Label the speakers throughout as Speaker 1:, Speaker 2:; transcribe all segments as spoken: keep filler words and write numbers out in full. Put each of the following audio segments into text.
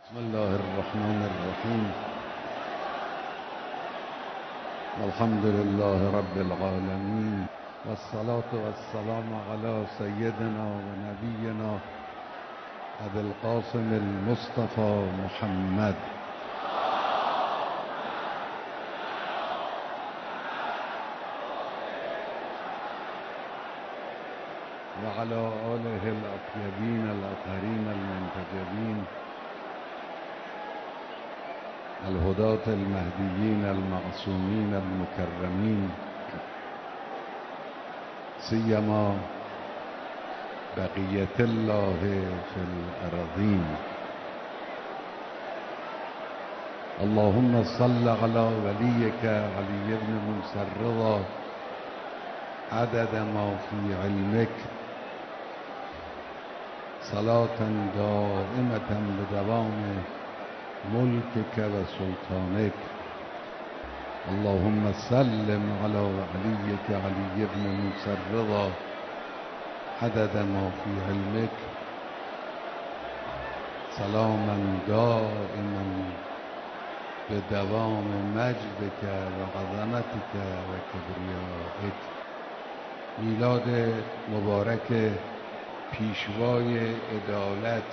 Speaker 1: بسم الله الرحمن الرحيم. الحمد لله رب العالمين، والصلاة والسلام على سيدنا ونبينا أبي القاسم المصطفى محمد وعلى آله الأطيبين الأطهرين المنتجبين الهداة المهديين المعصومين المكرمين، سيما بقية الله في الأراضين. اللهم صل على وليك علي بن موسى الرضا عدد ما في علمك، صلاة دائمة بدوام ملكك وسلطانك. اللهم سلم على وليك علي بن موسى الرضا عدد ما في علمك، سلاما دائما بدوام مجدك وعظمتك وكبريائك. میلاد مبارک پیشوای عدالت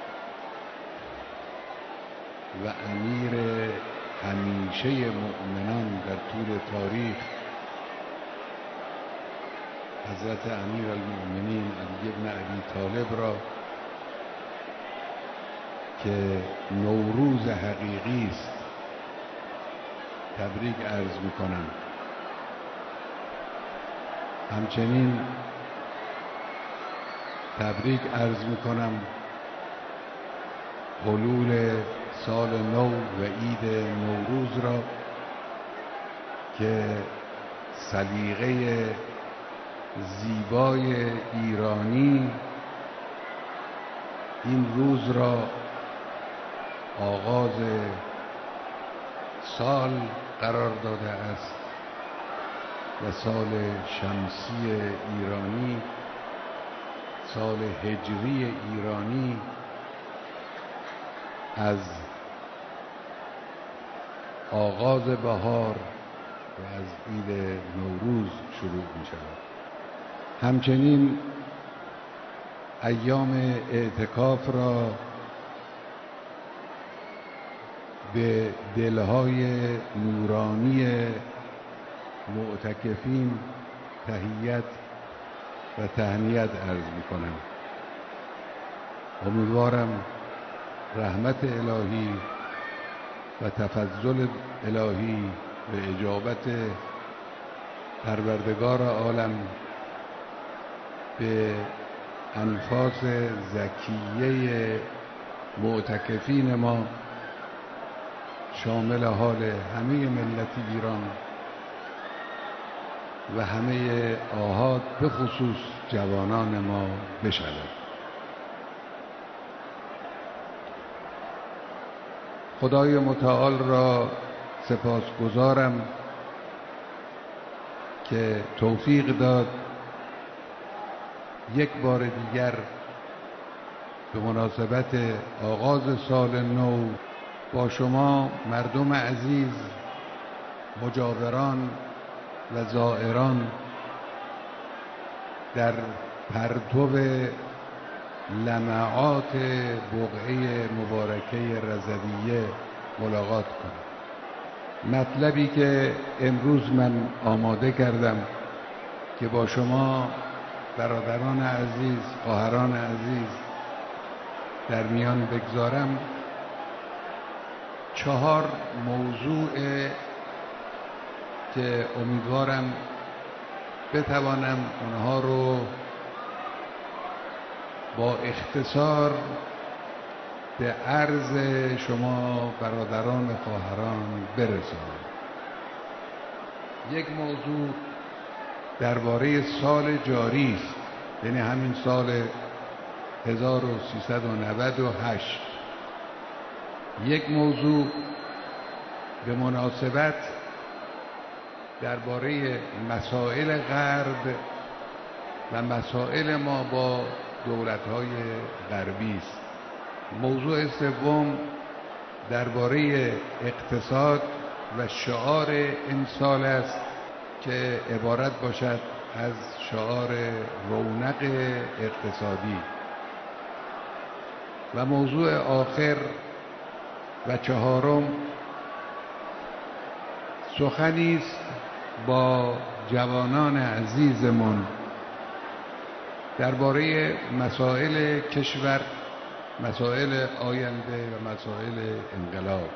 Speaker 1: و امیر همیشه مؤمنان در طول تاریخ، حضرت امیر المؤمنین علی بن ابی طالب را که نوروز حقیقی است تبریک عرض میکنم. همچنین تبریک عرض میکنم حلول سال نو و عید نوروز را که سلیقه زیبای ایرانی این روز را آغاز سال قرار داده است و سال شمسی ایرانی، سال هجری ایرانی از آغاز بهار و از عید نوروز شروع می شود. همچنین ایام اعتکاف را به دلهای نورانی معتکفین تحیت و تهنیت عرض می کنم. امیدوارم رحمت الهی و تفضل الهی و اجابت پروردگار عالم به انفاس زکیه معتکفین ما، شامل حال همه ملت ایران و همه آحاد به خصوص جوانان ما بشود. خدای متعال را سپاسگزارم که توفیق داد یک بار دیگر به مناسبت آغاز سال نو با شما مردم عزیز، مجاوران و زائران در پرتو لمعات بقعه مبارکه رضویه ملاقات کنم. مطلبی که امروز من آماده کردم که با شما برادران عزیز، خواهران عزیز در میان بگذارم، چهار موضوع که امیدوارم بتوانم اونها رو با اختصار به عرض شما برادران و خواهران برسانم. یک موضوع درباره سال جاری است، یعنی همین سال هزار و سیصد و نود و هشت. یک موضوع به مناسبت درباره مسائل غرب و مسائل ما با دولت‌های غربی است. موضوع سوم درباره اقتصاد و شعار این سال است که عبارت باشد از شعار رونق اقتصادی. و موضوع آخر و چهارم سخنی است با جوانان عزیزمون درباره مسائل کشور، مسائل آینده و مسائل انقلاب.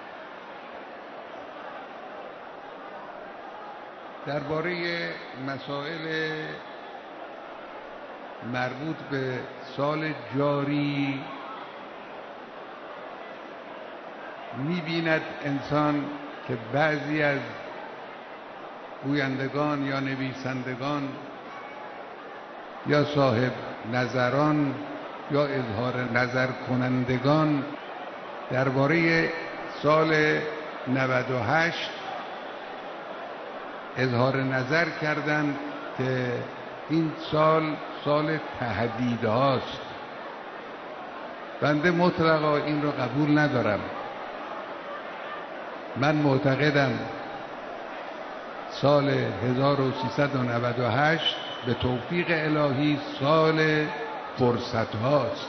Speaker 1: درباره مسائل مربوط به سال جاری می‌بیند انسان که بعضی از گویندگان یا نویسندگان یا صاحب نظران یا اظهار نظر کنندگان درباره سال نود و هشت اظهار نظر کردند که این سال سال تهدید هاست. بنده مطلقا این رو قبول ندارم. من معتقدم سال هزار و سیصد و نود و هشت به توفیق الهی سال فرصت هاست،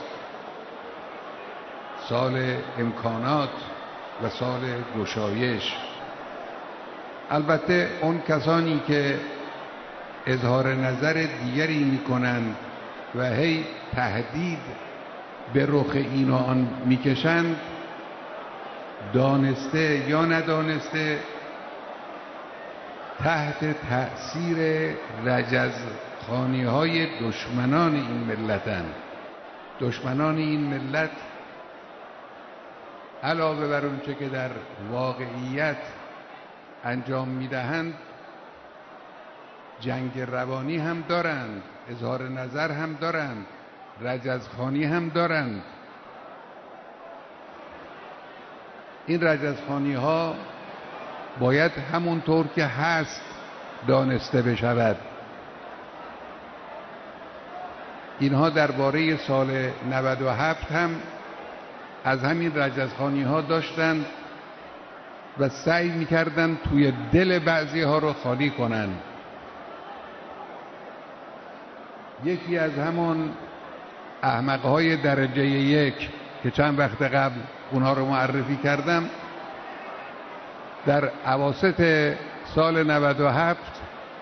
Speaker 1: سال امکانات و سال گشایش. البته اون کسانی که اظهار نظر دیگری میکنند و هی تهدید به رخ این و آن میکشند، دانسته یا ندانسته تحت تأثیر رجزخوانی های دشمنان این ملتند. دشمنان این ملت علاوه بر اونچه که در واقعیت انجام میدهند جنگ روانی هم دارند، اظهار نظر هم دارند، رجزخوانی هم دارند. این رجزخوانی ها باید همونطور که هست دانسته بشود. اینها درباره سال نود و هفت هم از همین رجزخوانی ها داشتند و سعی میکردند توی دل بعضی ها رو خالی کنند. یکی از همون احمقهای درجه یک که چند وقت قبل اونها رو معرفی کردم، در اواسط سال نود و هفت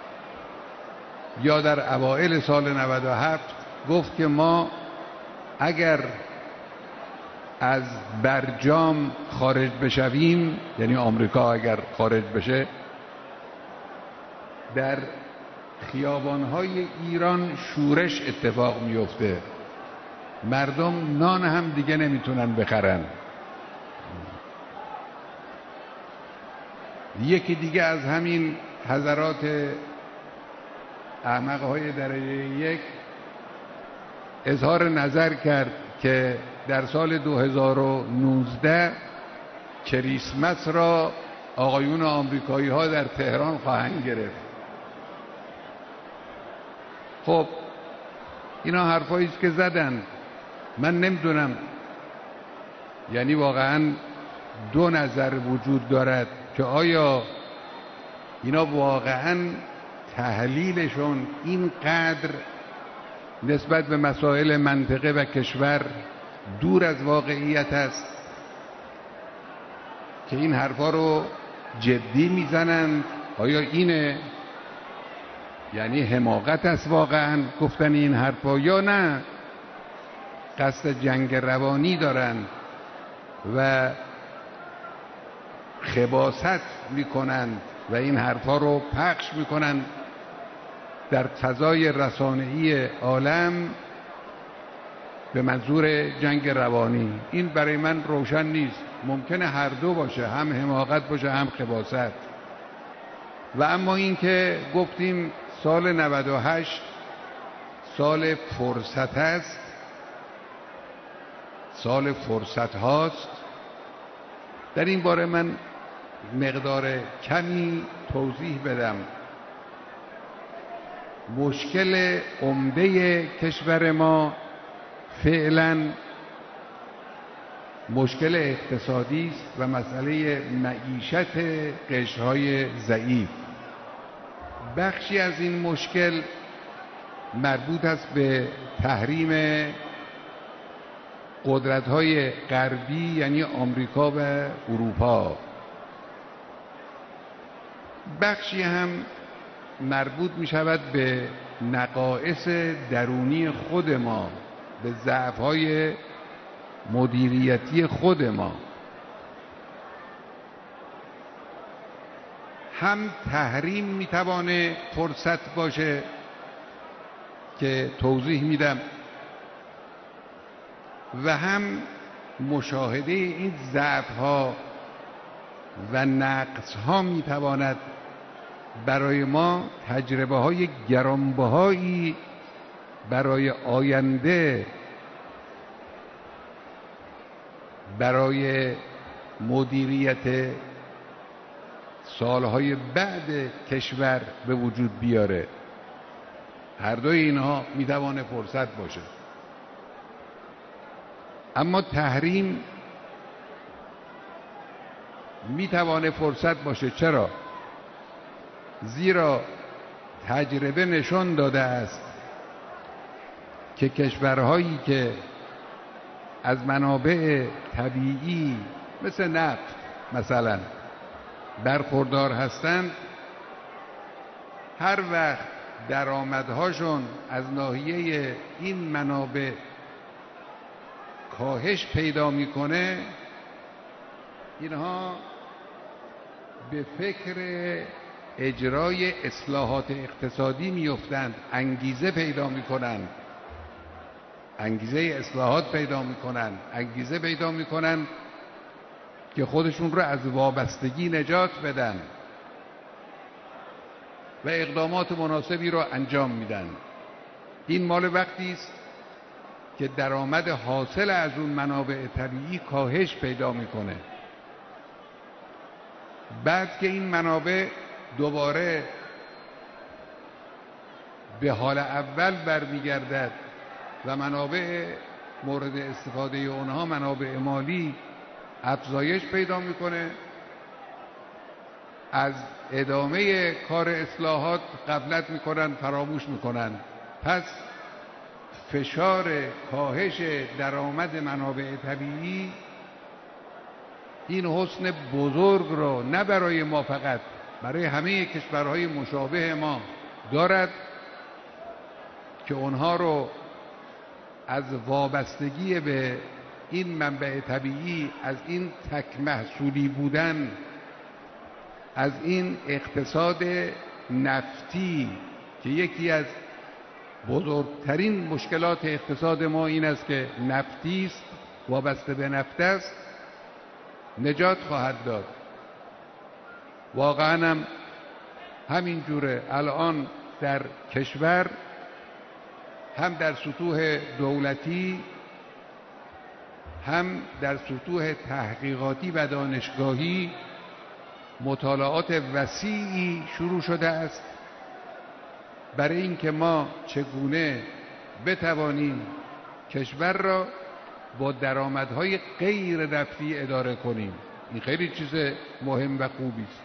Speaker 1: یا در اوائل سال نود و هفت گفت که ما اگر از برجام خارج بشویم، یعنی آمریکا اگر خارج بشه، در خیابانهای ایران شورش اتفاق میفته، مردم نان هم دیگه نمیتونن بخرن. یکی دیگه از همین حضرات احمقهای درجه یک اظهار نظر کرد که در سال دو هزار و نوزده کریسمس را آقایون آمریکایی ها در تهران خواهند گرفت. خب اینا حرفایی است که زدن. من نمیدونم، یعنی واقعا دو نظر وجود دارد که آیا اینا واقعا تحلیلشون اینقدر نسبت به مسائل منطقه و کشور دور از واقعیت است که این حرفا رو جدی میزنند؟ آیا اینه؟ یعنی حماقت است واقعا گفتن این حرفا، یا نه قصد جنگ روانی دارند و خباثت میکنند و این حرفا رو پخش میکنند در فضای رسانه‌ای عالم به منظور جنگ روانی؟ این برای من روشن نیست. ممکنه هر دو باشه، هم حماقت باشه هم خباثت. و اما این که گفتیم سال نود و هشت سال فرصت است، سال فرصت هاست، در این باره من مقدار کمی توضیح بدم. مشکل عمده کشور ما فعلا مشکل اقتصادی است و مسئله معیشت قشرهای ضعیف. بخشی از این مشکل مربوط است به تحریم قدرت‌های غربی یعنی آمریکا و اروپا. بخشی هم مربوط می شود به نقائص درونی خود ما، به ضعف‌های مدیریتی خود ما. هم تحریم می توانه فرصت باشه که توضیح میدم و هم مشاهده این ضعف‌ها و نقص‌ها میتواند برای ما تجربه‌های گرانبهایی برای آینده، برای مدیریت سالهای بعد کشور به وجود بیاره. هر دوی اینها میتوانه فرصت باشه. اما تحریم میتوانه فرصت باشه. چرا؟ زیرا تجربه نشان داده است که کشورهایی که از منابع طبیعی مثل نفت مثلا برخوردار هستند، هر وقت درآمدهاشون از ناحیه این منابع کاهش پیدا میکنه، اینها به فکر اجرای اصلاحات اقتصادی میافتند، انگیزه پیدا میکنند، انگیزه اصلاحات پیدا میکنند، انگیزه پیدا میکنند که خودشون رو از وابستگی نجات بدن و اقدامات مناسبی رو انجام میدن. این مال وقتی است که درآمد حاصل از اون منابع طبیعی کاهش پیدا میکنه. بعد که این منابع دوباره به حال اول برمیگردد و منابع مورد استفاده اونها، منابع مالی، افزایش پیدا میکنه، از ادامه کار اصلاحات غفلت میکنن، فراموش میکنن. پس فشار کاهش درآمد منابع طبیعی این حسن بزرگ رو نه برای ما فقط، برای همه کشورهای مشابه ما دارد که اونها رو از وابستگی به این منبع طبیعی، از این تک محصولی بودن، از این اقتصاد نفتی که یکی از بزرگترین مشکلات اقتصاد ما این است که نفتی است، وابسته به نفت است، نجات خواهد داد. واقعا هم همین جوره. الان در کشور هم در سطوح دولتی هم در سطوح تحقیقاتی و دانشگاهی مطالعات وسیعی شروع شده است برای اینکه ما چگونه بتوانیم کشور را با درآمدهای غیر نفتی اداره کنیم. این خیلی چیز مهم و خوبی است.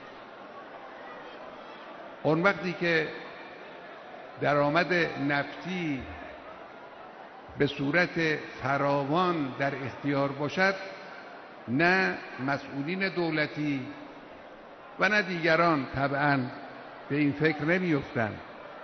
Speaker 1: اون وقتی که درآمد نفتی به صورت فراوان در اختیار باشد، نه مسئولین دولتی و نه دیگران طبعاً به این فکر نمی‌افتند.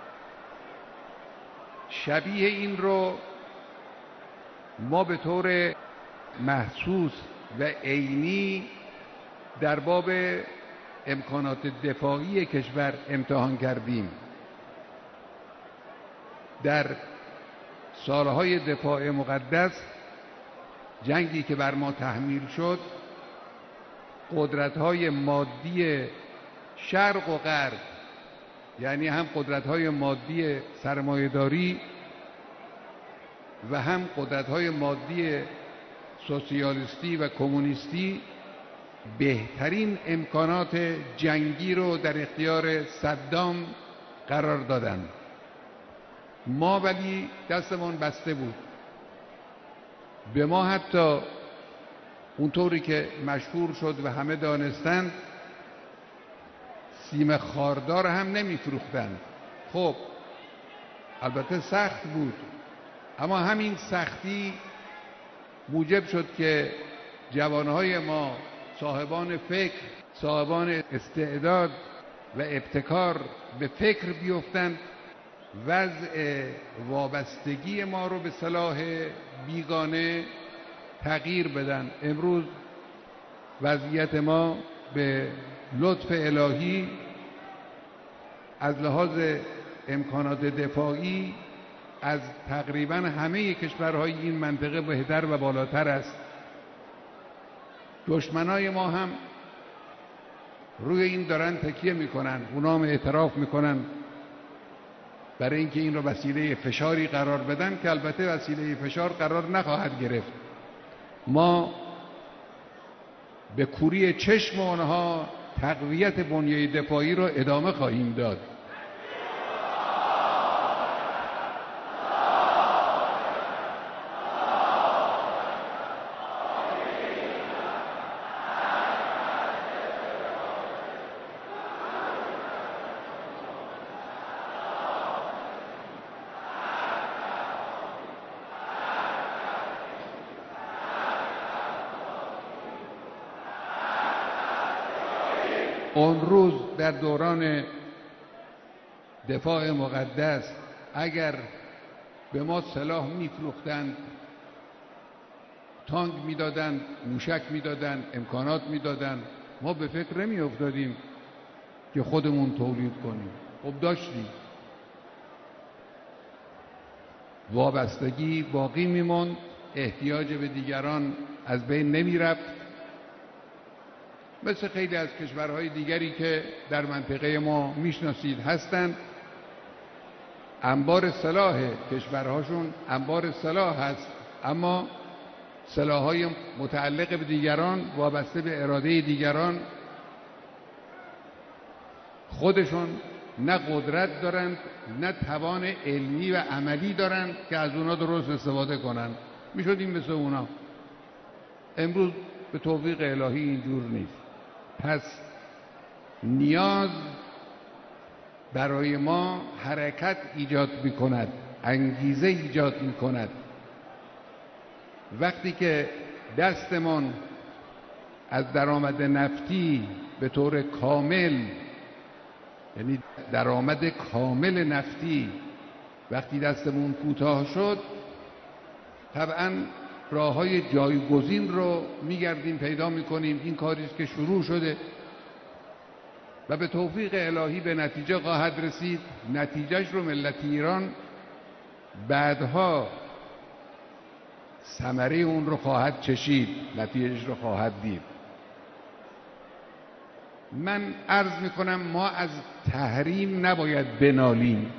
Speaker 1: شبیه این رو ما به طور محسوس و عینی در باب امکانات دفاعی کشور امتحان کردیم. در سالهای دفاع مقدس، جنگی که بر ما تحمیل شد، قدرت‌های مادی شرق و غرب، یعنی هم قدرت‌های مادی سرمایه‌داری و هم قدرت‌های مادی سوسیالیستی و کمونیستی، بهترین امکانات جنگی رو در اختیار صدام قرار دادند. ما ولی دستمون بسته بود. به ما حتی اونطوری که مشهور شد و همه دانستند سیم خاردار هم نمیفروختند. خب البته سخت بود، اما همین سختی موجب شد که جوانهای ما صاحبان فکر، صاحبان استعداد و ابتکار به فکر بیفتند، وضع وابستگی ما رو به سلاح بیگانه تغییر بدن. امروز وضعیت ما به لطف الهی از لحاظ امکانات دفاعی از تقریبا همه کشورهای این منطقه بهتر و بالاتر است. دشمنای ما هم روی این دارن تکیه میکنن، اونا هم اعتراف میکنن برای اینکه این رو وسیله فشاری قرار بدن که البته وسیله فشار قرار نخواهد گرفت. ما به کوری چشم آنها تقویت بنیه دفاعی رو ادامه خواهیم داد. اون روز در دوران دفاع مقدس اگر به ما سلاح میفروختند، تانک میدادند، موشک میدادند، امکانات میدادند، ما به فکر نمی افتادیم که خودمون تولید کنیم. خب داشتیم، وابستگی باقی میموند، احتیاج به دیگران از بین نمی رفت. مثل خیلی از کشورهای دیگری که در منطقه ما میشناسید هستند، انبار سلاح کشورهاشون انبار سلاح هست، اما سلاح‌های متعلق به دیگران، وابسته به اراده دیگران، خودشون نه قدرت دارند نه توان علمی و عملی دارند که از اونا درست استفاده کنند. میشدیم مثل اونا. امروز به توفیق الهی اینجور نیست. پس نیاز برای ما حرکت ایجاد می کند، انگیزه ایجاد می کند. وقتی که دستمان از درآمد نفتی به طور کامل، یعنی درآمد کامل نفتی، وقتی دستمون کوتاه شد، طبعاً راه‌های جایگزین رو میگردیم پیدا میکنیم. این کاری است که شروع شده و به توفیق الهی به نتیجه خواهد رسید. نتیجهش رو ملت ایران بعدها ثمره اون رو خواهد چشید، نتیجهش رو خواهد دید. من عرض میکنم ما از تحریم نباید بنالیم.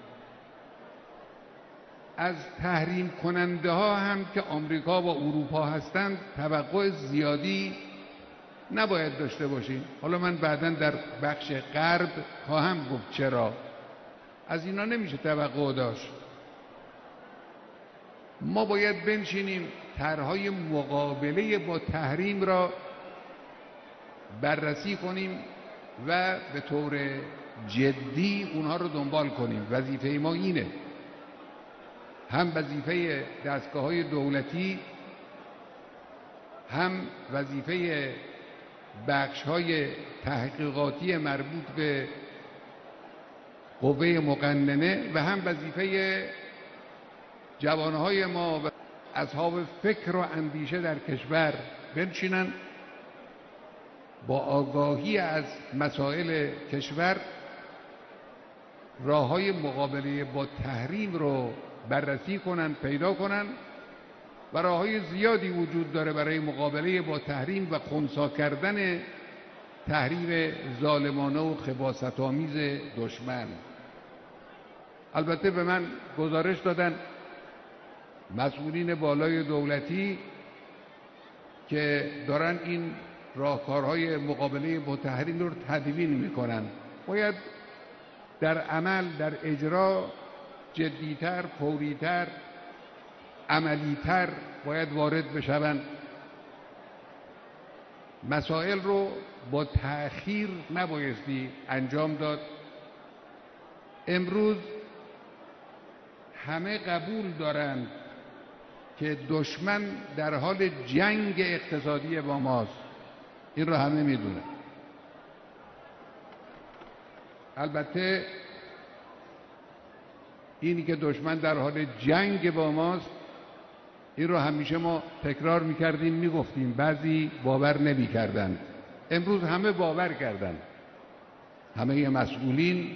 Speaker 1: از تحریم کننده ها هم که آمریکا و اروپا هستند توقع زیادی نباید داشته باشیم. حالا من بعداً در بخش غرب خواهم گفت چرا. از اینا نمیشه توقع داشت. ما باید بنشینیم طرح‌های مقابله با تحریم را بررسی کنیم و به طور جدی اونها رو دنبال کنیم. وظیفه ما اینه، هم وظیفه دستگاه‌های دولتی، هم وظیفه بخش‌های تحقیقاتی مربوط به قوه مقننه و هم وظیفه جوانهای ما و اصحاب فکر و اندیشه در کشور بنشینن با آگاهی از مسائل کشور راه‌های مقابله با تحریم رو بررسی کنن، پیدا کنن. و راه‌های زیادی وجود داره برای مقابله با تحریم و خنثی کردن تحریم ظالمانه و خباثت‌آمیز دشمن. البته به من گزارش دادن مسئولین بالای دولتی که دارن این راهکارهای مقابله با تحریم رو تدوین میکنن. باید در عمل، در اجرا جدیتر، فوریتر، عملیتر باید وارد بشوند مسائل رو با تأخیر نبایستی انجام داد. امروز همه قبول دارند که دشمن در حال جنگ اقتصادی با ماست. این رو همه میدونن. البته اینی که دشمن در حال جنگ با ماست، این رو همیشه ما تکرار میکردیم، میگفتیم، بعضی باور نمیکردند. امروز همه باور کردند. همه مسئولین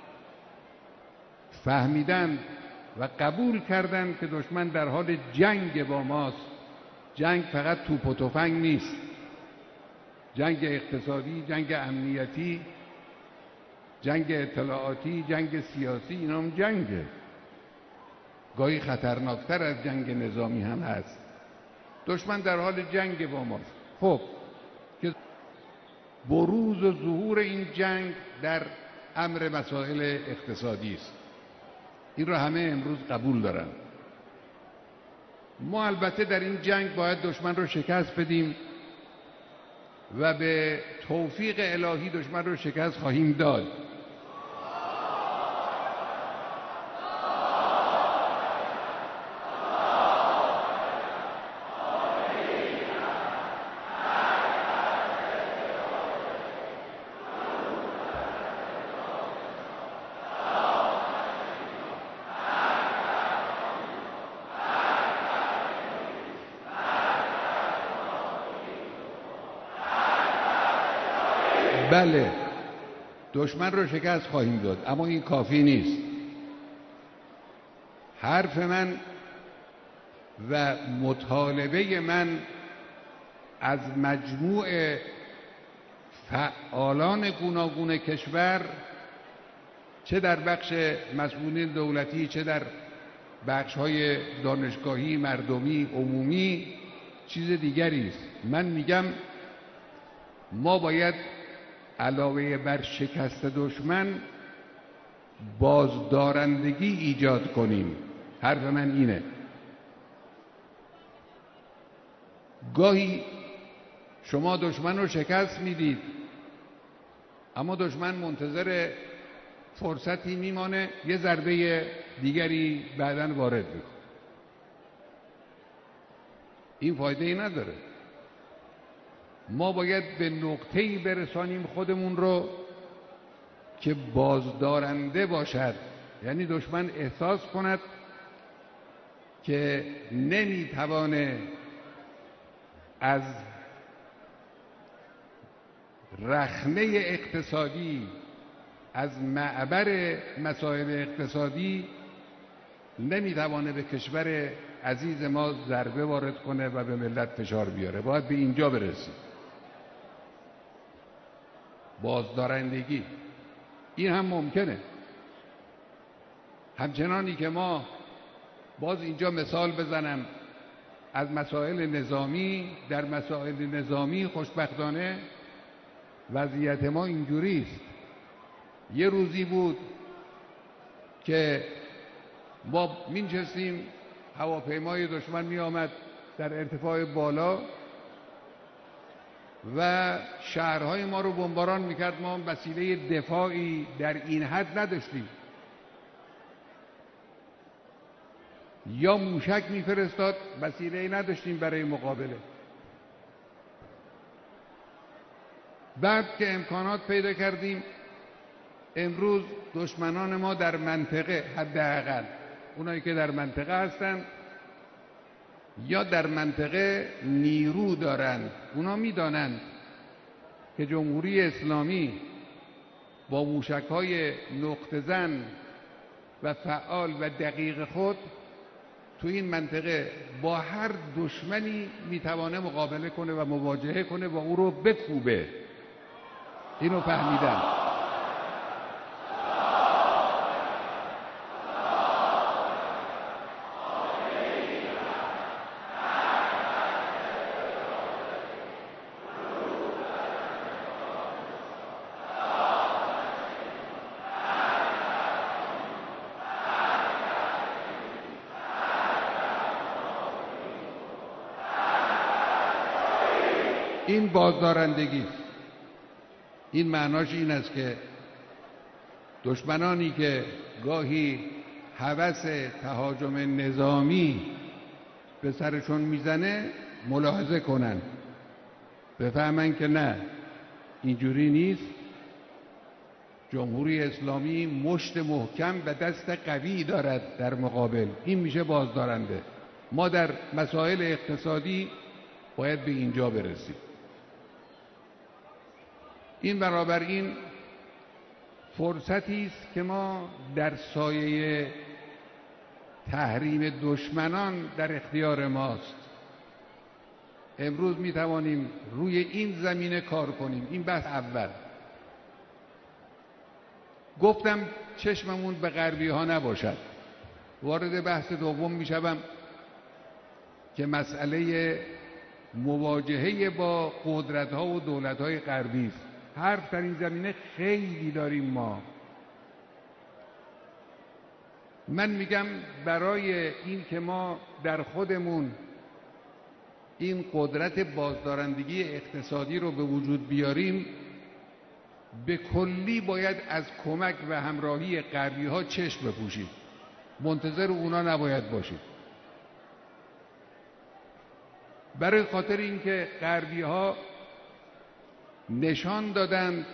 Speaker 1: فهمیدند و قبول کردند که دشمن در حال جنگ با ماست. جنگ فقط توپ و تفنگ نیست، جنگ اقتصادی، جنگ امنیتی، جنگ اطلاعاتی، جنگ سیاسی، اینا هم جنگه. گاهی خطرناکتر از جنگ نظامی هم هست. دشمن در حال جنگ با ماست. خب که بروز و ظهور این جنگ در امر مسائل اقتصادی است. این را همه امروز قبول دارن. ما البته در این جنگ باید دشمن رو شکست بدیم و به توفیق الهی دشمن رو شکست خواهیم داد. بله، دشمن رو شکست خواهیم داد، اما این کافی نیست. حرف من و مطالبه من از مجموع فعالان گوناگون کشور، چه در بخش مسئولین دولتی، چه در بخش‌های دانشگاهی، مردمی، عمومی، چیز دیگری است. من میگم ما باید علاوه بر شکست دشمن بازدارندگی ایجاد کنیم. حرف من اینه. گاهی شما دشمن رو شکست میدید، اما دشمن منتظر فرصتی میمانه یه ضربه دیگری بعداً وارد میکنه. این فایده ای نداره. ما باید به نقطه‌ای برسانیم خودمون رو که بازدارنده باشد، یعنی دشمن احساس کند که نمیتوانه از رخنه اقتصادی، از معبر مسائل اقتصادی نمیتوانه به کشور عزیز ما ضربه وارد کنه و به ملت فشار بیاره. باید به اینجا برسیم. بازدارندگی این هم ممکنه. همچنانی که ما، باز اینجا مثال بزنم از مسائل نظامی، در مسائل نظامی خوشبختانه وضعیت ما اینجوری است. یه روزی بود که ما می‌نشستیم، هواپیمای دشمن می آمد در ارتفاع بالا و شهرهای ما رو بمباران میکرد. ما وسیله دفاعی در این حد نداشتیم. یا موشک میفرستاد، وسیله‌ای نداشتیم برای مقابله. بعد که امکانات پیدا کردیم، امروز دشمنان ما در منطقه، حداقل اونایی که در منطقه هستن یا در منطقه نیرو دارند، اونا میدانند که جمهوری اسلامی با موشک‌های نقطه زن و فعال و دقیق خود تو این منطقه با هر دشمنی میتوانه مقابله کنه و مواجهه کنه و او رو بکوبه. اینو فهمیدن. این بازدارندگی است. این معناش این است که دشمنانی که گاهی هوس تهاجم نظامی به سرشون میزنه ملاحظه کنن، بفهمن که نه، اینجوری نیست. جمهوری اسلامی مشت محکم و دست قوی دارد در مقابل، این میشه بازدارنده. ما در مسائل اقتصادی باید به اینجا برسیم. این بنابراین فرصتی است که ما در سایه تحریم دشمنان در اختیار ماست. امروز می توانیم روی این زمینه کار کنیم. این بحث اول. گفتم چشممون به غربی ها نباشد. وارد بحث دوم می شوم که مسئله مواجهه با قدرت ها و دولت های غربی است. حرف در این زمینه خیلی داریم ما. من میگم برای این که ما در خودمون این قدرت بازدارندگی اقتصادی رو به وجود بیاریم، به کلی باید از کمک و همراهی غربی ها چشم بپوشید. منتظر اونا نباید باشید. برای خاطر اینکه غربی ها نشان دادند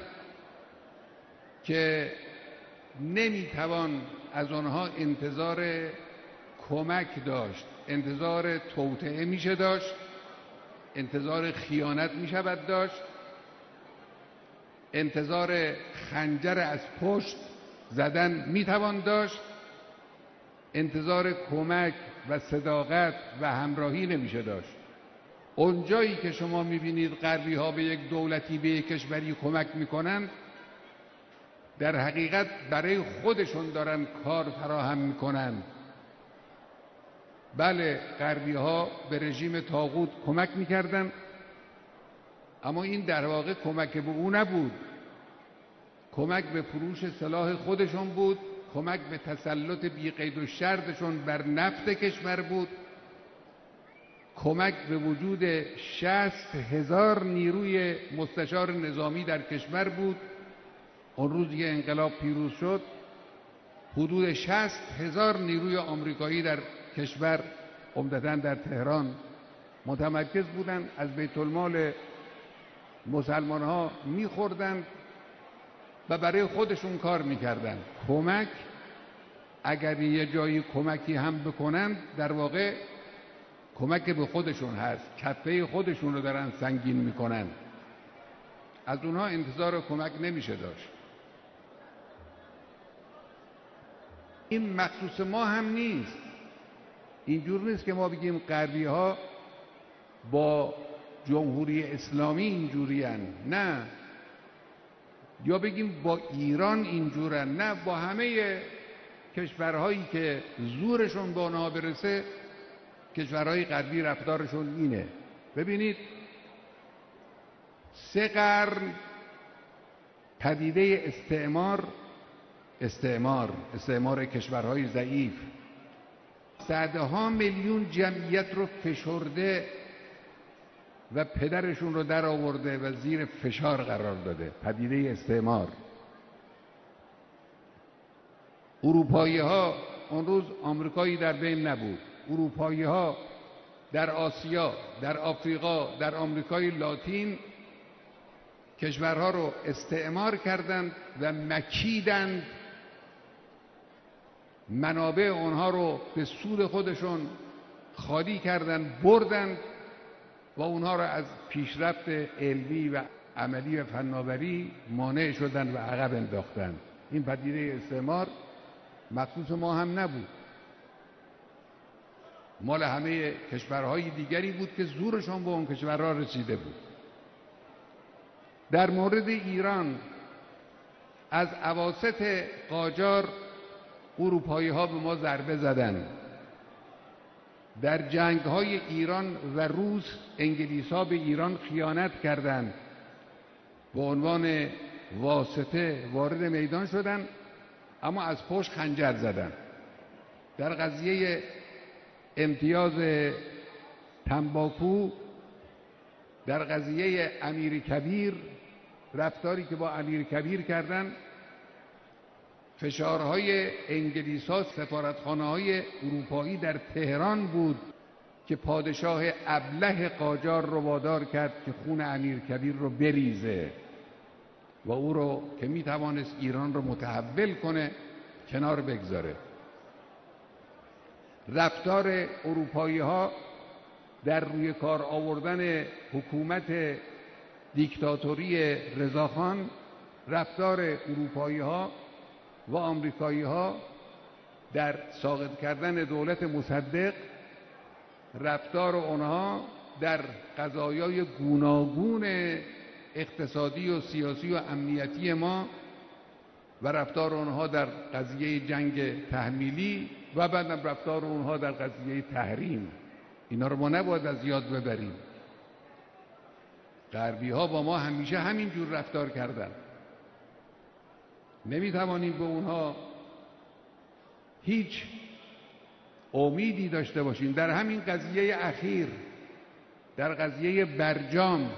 Speaker 1: که نمیتوان از آنها انتظار کمک داشت، انتظار توطئه میشه داشت، انتظار خیانت میشود داشت، انتظار خنجر از پشت زدن میتوان داشت، انتظار کمک و صداقت و همراهی نمیشه داشت. اونجایی که شما میبینید غربی ها به یک دولتی، به یک کشوری کمک میکنن، در حقیقت برای خودشون دارن کار فراهم میکنن. بله، غربی ها به رژیم طاغوت کمک میکردن، اما این در واقع کمک به او نبود. کمک به فروش سلاح خودشون بود، کمک به تسلط بی قید و شرطشون بر نفت کشور بود، کمک به وجود شصت هزار نیروی مستشار نظامی در کشور بود. اون روز که انقلاب پیروز شد، حدود شصت هزار نیروی آمریکایی در کشور، عمدتاً در تهران متمرکز بودند، از بیت المال مسلمان ها میخوردند و برای خودشون کار میکردند. کمک اگر یه جایی کمکی هم بکنند، در واقع کمک به خودشون هست، کفه خودشون رو دارن سنگین میکنن. از اونها انتظار کمک نمیشه داشت. این مخصوص ما هم نیست. اینجور نیست که ما بگیم غربی ها با جمهوری اسلامی اینجوری هن. نه. یا بگیم با ایران اینجورن. نه، با همه کشورهایی که زورشون به آنها برسه، کشورهای غربی رفتارشون اینه. ببینید، سه قرن پدیده استعمار استعمار استعمار کشورهای ضعیف صدها میلیون جمعیت رو فشرده و پدرشون رو در آورده و زیر فشار قرار داده. پدیده استعمار. اروپایی ها، اون روز آمریکایی در بین نبود، اروپایی ها در آسیا، در آفریقا، در آمریکای لاتین کشورها رو استعمار کردند و مکیدند، منابع اونها رو به سود خودشون خالی کردند، بردند و اونها رو از پیشرفت علمی و عملی و فناوری مانع شدند و عقب انداختند. این پدیده استعمار مخصوص ما هم نبود، مال همه کشورهای دیگری بود که زورشون به اون کشورها رسیده بود. در مورد ایران، از اواسط قاجار اروپایی ها به ما ضربه زدند. در جنگ های ایران و روس، انگلیس ها به ایران خیانت کردند. به عنوان واسطه وارد میدان شدند، اما از پشت خنجر زدند. در قضیه امتیاز تنباکو در قضیه امیر کبیر، رفتاری که با امیر کبیر کردن، فشارهای انگلیس ها، سفارتخانه های اروپایی در تهران بود که پادشاه ابله قاجار رو وادار کرد که خون امیر کبیر رو بریزه و او رو که می توانست ایران رو متحول کنه کنار بگذاره. رفتار اروپایی ها در روی کار آوردن حکومت دیکتاتوری رضاخان، رفتار اروپایی ها و آمریکایی ها در ساقط کردن دولت مصدق، رفتار آنها در قضایای گوناگون اقتصادی و سیاسی و امنیتی ما و رفتار آنها در قضیه جنگ تحمیلی و بعدم رفتار آنها در قضیه تحریم، اینا رو ما نباید از یاد ببریم. غربی ها با ما همیشه همین جور رفتار کردن. نمیتوانیم به اونها هیچ امیدی داشته باشیم. در همین قضیه اخیر، در قضیه برجام،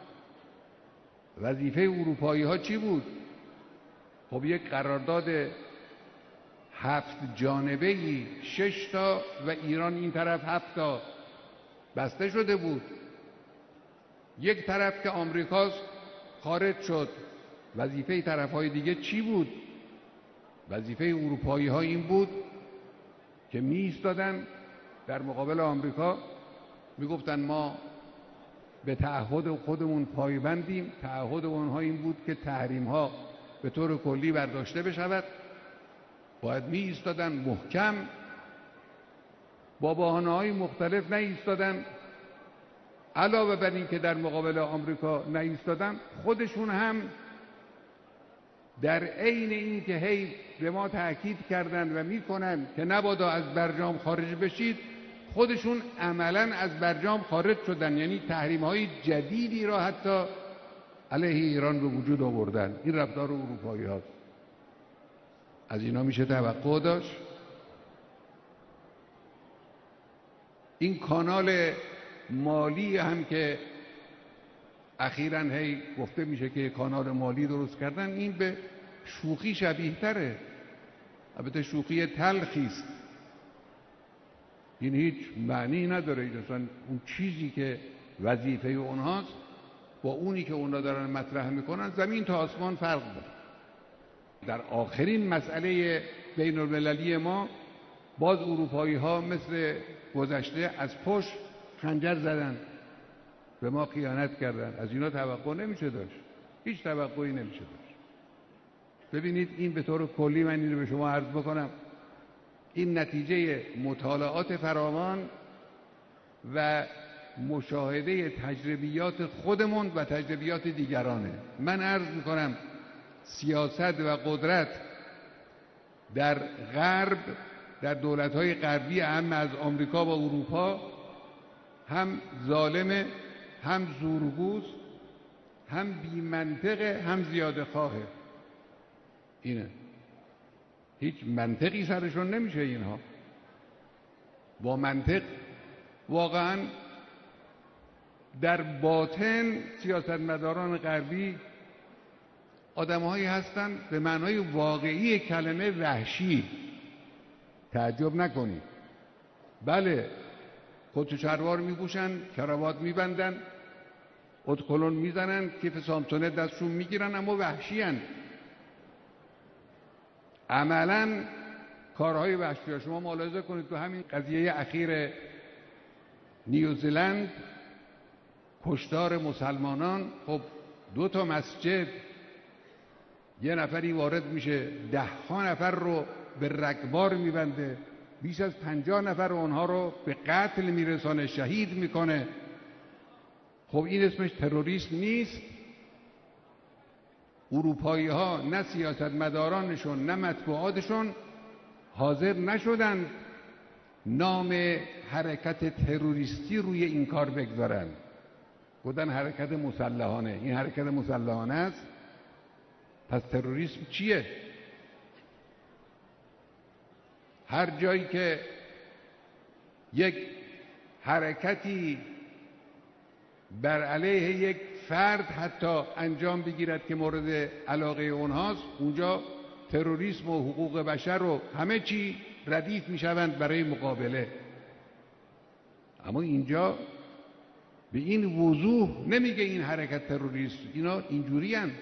Speaker 1: وظیفه اروپایی ها چی بود؟ خب یک قرارداد هفت جانبه‌ای، شش تا و ایران این طرف هفت تا بسته شده بود. یک طرف که آمریکا خارج شد، وظیفه طرف‌های دیگه چی بود؟ وظیفه اروپایی ها این بود که می ایستادن در مقابل آمریکا، می گفتن ما به تعهد خودمون پایبندیم. تعهد اونها این بود که تحریم ها به طور کلی برداشته بشود. باید می ایستادن محکم، با بهانه‌های مختلف نایستادن. علاوه بر این که در مقابل آمریکا نایستادن، خودشون هم در عین این که هی به ما تأکید کردن و میکنن که نبادا از برجام خارج بشید، خودشون عملاً از برجام خارج شدن. یعنی تحریم‌های جدیدی را حتی علیه ایران به وجود آوردن. این رفتار اروپایی هاست. از اینا میشه توقع داشت. این کانال مالی هم که اخیراً هی گفته میشه که کانال مالی درست کردن، این به شوخی شبیه تره. البته شوخی تلخی است. این هیچ معنی نداره. اصلا اون چیزی که وظیفه اونهاست با اونی که اونا دارن مطرح میکنن زمین تا آسمان فرق داره. در آخرین مسئله بین المللی ما باز اروپایی ها مثل گذشته از پشت خنجر زدن، به ما خیانت کردن. از اینا توقع نمیشه داشت. هیچ توقعی نمیشه داشت. ببینید، این به طور کلی من این رو به شما عرض بکنم، این نتیجه مطالعات فراوان و مشاهده تجربیات خودمون و تجربیات دیگرانه. من عرض میکنم سیاست و قدرت در غرب، در دولت‌های غربی اهم از آمریکا و اروپا، هم ظالمه، هم زورگوست، هم بی منطقه، هم زیاده خواهه. اینه. هیچ منطقی سرشون نمیشه اینها. با منطق واقعا در باطن سیاستمداران غربی آدم‌هایی هستند به معنای واقعی کلمه وحشی. تعجب نکنید. بله، کت و شلوار میپوشن، کراوات میبندن، ادکلون میزنن، کیف سامسونه دستشون میگیرن، اما وحشی هن. عملاً کارهای وحشی ها. شما ملاحظه کنید تو همین قضیه اخیر نیوزیلند، کشتار مسلمانان، خب دو تا مسجد، یه نفری وارد میشه ده ها نفر رو به رگبار میبنده، بیش از پنجاه نفر اونها رو به قتل میرسانه، شهید میکنه. خب این اسمش تروریسم نیست؟ اروپایی ها نه سیاستمدارانشون نه مطبوعاتشون حاضر نشدن نام حرکت تروریستی روی این کار بگذارن. گفتن حرکت مسلحانه. این حرکت مسلحانه است، پس تروریسم چیه؟ هر جایی که یک حرکتی بر علیه یک فرد حتی انجام بگیرد که مورد علاقه اونهاست، اونجا تروریسم و حقوق بشر و همه چی ردیف میشوند برای مقابله. اما اینجا به این وضوح نمیگه این حرکت تروریست، اینا اینجوری هستند.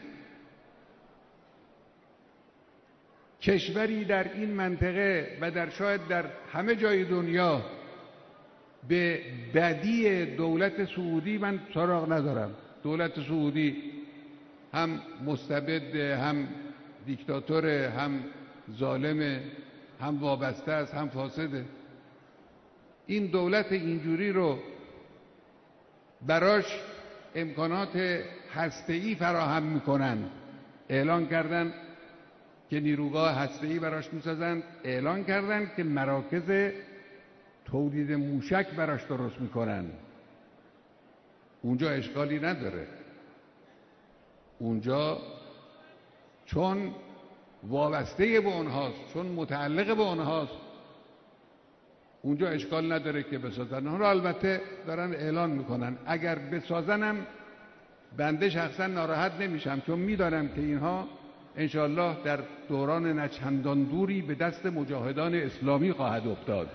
Speaker 1: کشوری در این منطقه و در شاید در همه جای دنیا به بدی دولت سعودی من سراغ ندارم. دولت سعودی هم مستبد، هم دیکتاتور، هم ظالم، هم وابسته است، هم فاسده. این دولت اینجوری رو براش امکانات هسته‌ای فراهم میکنن. اعلان کردن که نیروگاه هسته‌ای براش میسازن، اعلان کردن که مراکز تولید موشک براش درست میکنن. اونجا اشکالی نداره، اونجا چون وابسته به اونهاست، چون متعلق به اونهاست، اونجا اشکال نداره که بسازن. اونها البته دارن اعلان میکنن اگر بسازنم بنده شخصا ناراحت نمیشم، چون میدانم که اینها انشاءالله در دوران نچندان دوری به دست مجاهدان اسلامی خواهد افتاد.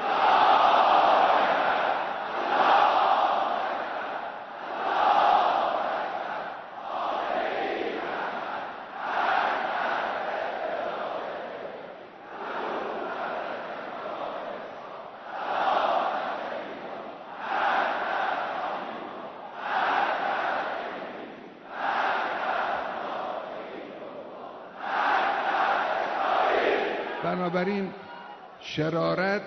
Speaker 1: بنابراین شرارت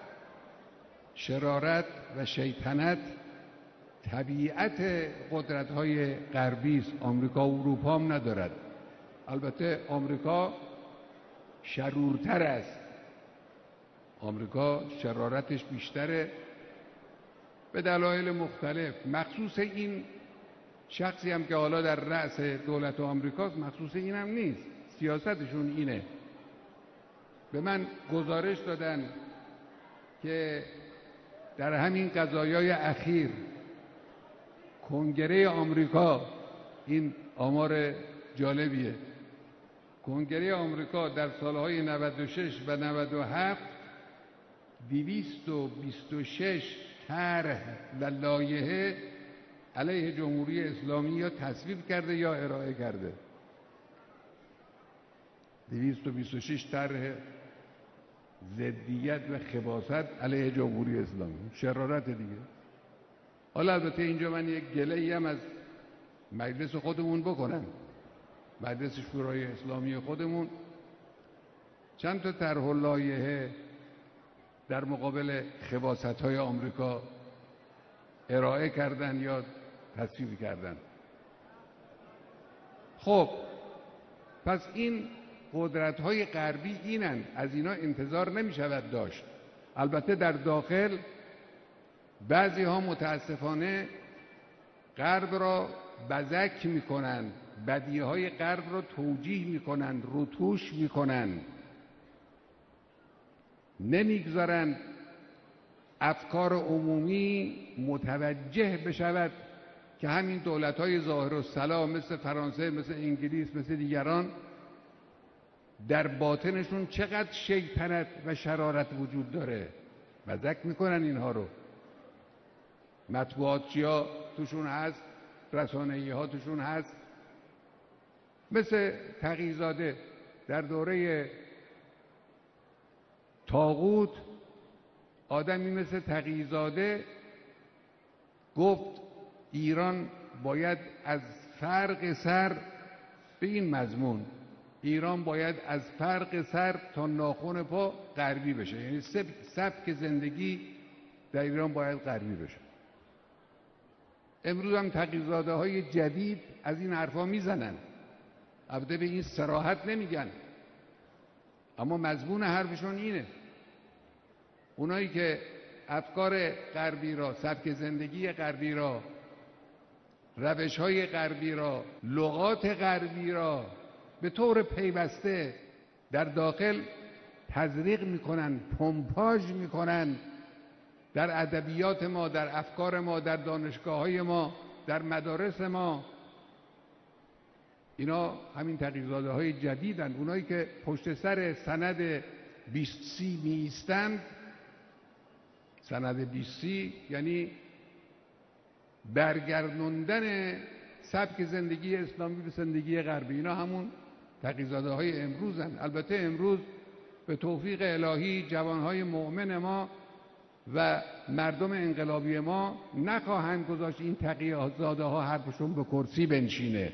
Speaker 1: شرارت و شیطنت طبیعت قدرت‌های غربی است. آمریکا و اروپا هم ندارد. البته آمریکا شرورتر است، آمریکا شرارتش بیشتره به دلایل مختلف. مخصوص این شخصی هم که حالا در رأس دولت آمریکاست، مخصوص این هم نیست، سیاستشون اینه. به من گزارش دادن که در همین قضایای اخیر کنگره آمریکا، این آمار جالبیه، کنگره آمریکا در سالهای نود و شش و نود و هفت دویست و بیست و شش طرح و لایحه علیه جمهوری اسلامی یا تصویب کرده یا ارائه کرده. دویست و بیست و شش طرح ضدیت و خباثت علیه جمهوری اسلامی، شرارت دیگه. حالا البته اینجا من یک گله‌ای هم از مجلس خودمون بکنم، مجلس شورای اسلامی خودمون چند تا طرح و لایحه در مقابل خباثت‌های آمریکا ارائه کردن یا تصویب کردن. خب پس این قدرت‌های غربی اینن، از اینا انتظار نمی‌شود داشت. البته در داخل بعضی ها متاسفانه غرب را بزک می‌کنند، بدیهای غرب را توجیه می‌کنند، روتوش می‌کنند، نمی‌گذارند افکار عمومی متوجه بشود که همین دولت‌های ظاهر الصلاح مثل فرانسه، مثل انگلیس، مثل دیگران در باطنشون چقدر شیطنت و شرارت وجود داره. بزک میکنن اینها رو. مطبوعاتچی ها توشون هست، رسانه‌ای ها توشون هست. مثل تقی‌زاده در دوره طاغوت، آدمی مثل تقی‌زاده گفت ایران باید از فرق سر به این مضمون، ایران باید از فرق سر تا ناخن پا غربی بشه، یعنی سبک زندگی در ایران باید غربی بشه. امروز هم تقی‌زاده های جدید از این حرفا میزنن، البته به این صراحت نمیگن، اما مضمون حرفشون اینه. اونایی که افکار غربی را، سبک زندگی غربی را، روش های غربی را، لغات غربی را به طور پیوسته در داخل تزریق میکنن، پمپاژ میکنن، در ادبیات ما، در افکار ما، در دانشگاه‌های ما، در مدارس ما. اینا همین تقی‌زاده‌های جدیدن، اونایی که پشت سر سند بیست سی می ایستند. سند بیست سی یعنی برگردوندن سبک زندگی اسلامی به زندگی غربی. اینا همون تقی‌زاده‌های امروزن. البته امروز به توفیق الهی جوانهای مؤمن ما و مردم انقلابی ما نخواهند گذاشت این تقی‌زاده‌ها حرفشون به کرسی بنشینه.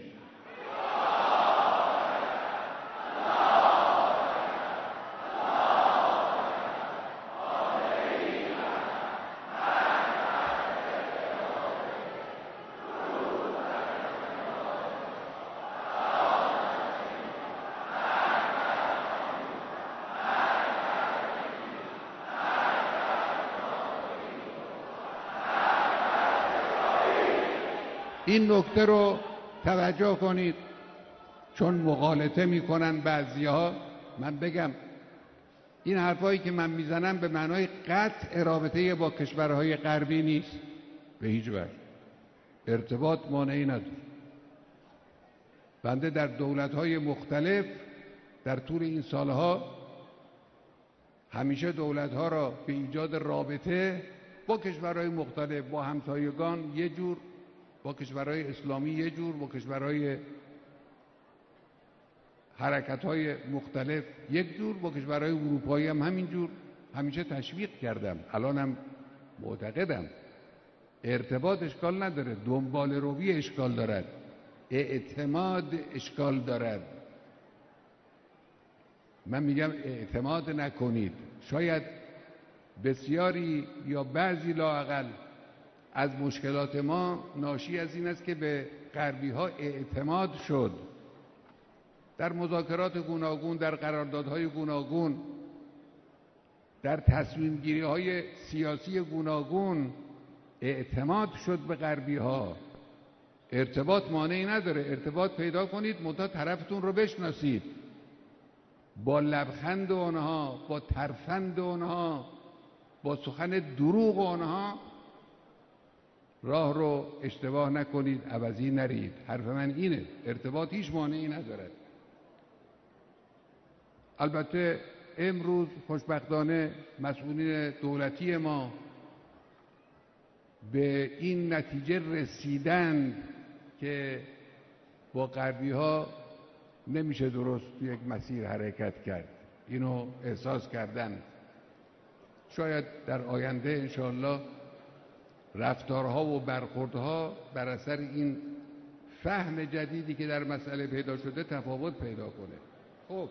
Speaker 1: این نکته رو توجه کنید، چون مغالطه میکنن بعضی‌ها. من بگم این حرفایی که من میزنم به معنای قطع رابطه با کشورهای غربی نیست، به هیچ وجه. ارتباط مانعی نداره. بنده در دولت‌های مختلف در طول این سالها همیشه دولت‌ها را به ایجاد رابطه با کشورهای مختلف، با همسایگان یه جور، با کشورهای اسلامی یه جور، با کشورهای حرکت‌های مختلف یک جور، با کشورهای اروپایی هم همین جور همیشه تشویق کردم. الانم معتقدم ارتباط اشکال نداره، دنبال روی اشکال دارد، اعتماد اشکال دارد. من میگم اعتماد نکنید. شاید بسیاری یا بعضی لااقل از مشکلات ما ناشی از این است که به غربی ها اعتماد شد. در مذاکرات گوناگون، در قراردادهای گوناگون، در تصمیم گیری های سیاسی گوناگون اعتماد شد به غربی ها. ارتباط مانعی نداره، ارتباط پیدا کنید، منتها طرفتون رو بشناسید. با لبخند اونها، با ترفند اونها، با سخن دروغ اونها راه رو اشتباه نکنید، عوضی نرید. حرف من اینه، ارتباط هیچ مانعی ندارد. البته امروز خوشبختانه مسئولین دولتی ما به این نتیجه رسیدن که با غربی ها نمیشه درست یک مسیر حرکت کرد. اینو احساس کردن. شاید در آینده انشاءالله رفتارها و برخوردها بر اثر این فهم جدیدی که در مسئله پیدا شده تفاوت پیدا کنه. خب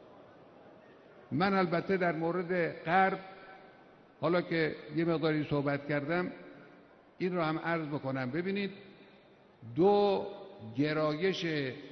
Speaker 1: من البته در مورد غرب، حالا که یه مقداری صحبت کردم، این رو هم عرض بکنم. ببینید دو گرایش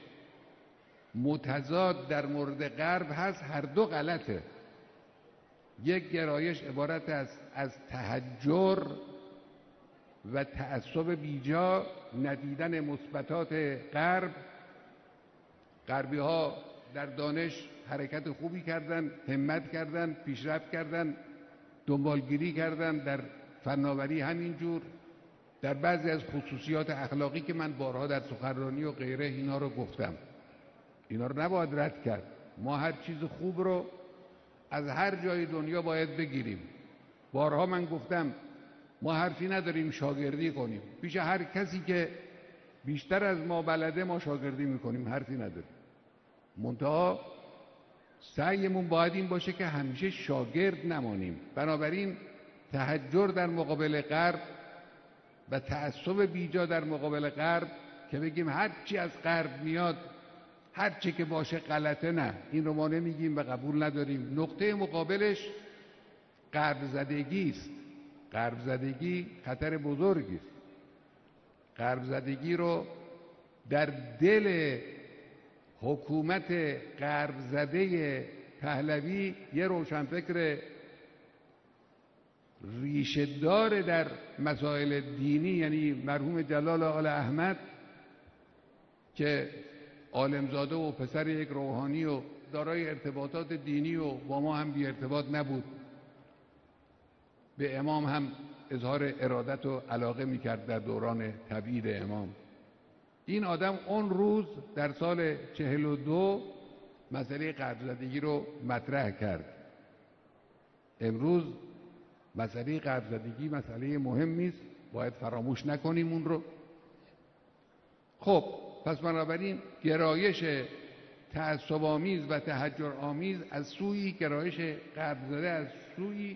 Speaker 1: متضاد در مورد غرب هست، هر دو غلطه. یک گرایش عبارت است از تحجر و تعصب بیجا، ندیدن مثبتات غرب. غربی ها در دانش حرکت خوبی کردن، همت کردن، پیشرفت کردن، دنبالگیری کردن، در فناوری همینجور، در بعضی از خصوصیات اخلاقی که من بارها در سخنرانی و غیره اینا رو گفتم. اینا رو نباید رد کرد. ما هر چیز خوب رو از هر جای دنیا باید بگیریم. بارها من گفتم ما حرفی نداریم شاگردی کنیم. پیش هر کسی که بیشتر از ما بلده ما شاگردی میکنیم، حرفی نداریم. منتها سعیمون باید این باشه که همیشه شاگرد نمانیم. بنابراین تحجر در مقابل غرب و تعصب بیجا در مقابل غرب که بگیم هر چی از غرب میاد هر چی که باشه غلطه، نه، این رو ما نمیگیم و قبول نداریم. نقطه مقابلش غرب زدگی است. غرب زدگی خطر بزرگی است. غرب زدگی رو در دل حکومت غرب زده پهلوی یه روشنفکر ریشه‌دار در مسائل دینی، یعنی مرحوم جلال آل احمد که عالمزاده و پسر یک روحانی و دارای ارتباطات دینی و با ما هم بی ارتباط نبود، به امام هم اظهار ارادت و علاقه میکرد در دوران تبعید امام. این آدم اون روز در سال چهل و دو مسئله قرض‌زدگی رو مطرح کرد. امروز مسئله قرض‌زدگی مسئله مهمی است، باید فراموش نکنیم اون رو. خب پس بنابراین گرایش تعصب‌آمیز و تحجرآمیز از سوی گرایش قرض‌زده از سوی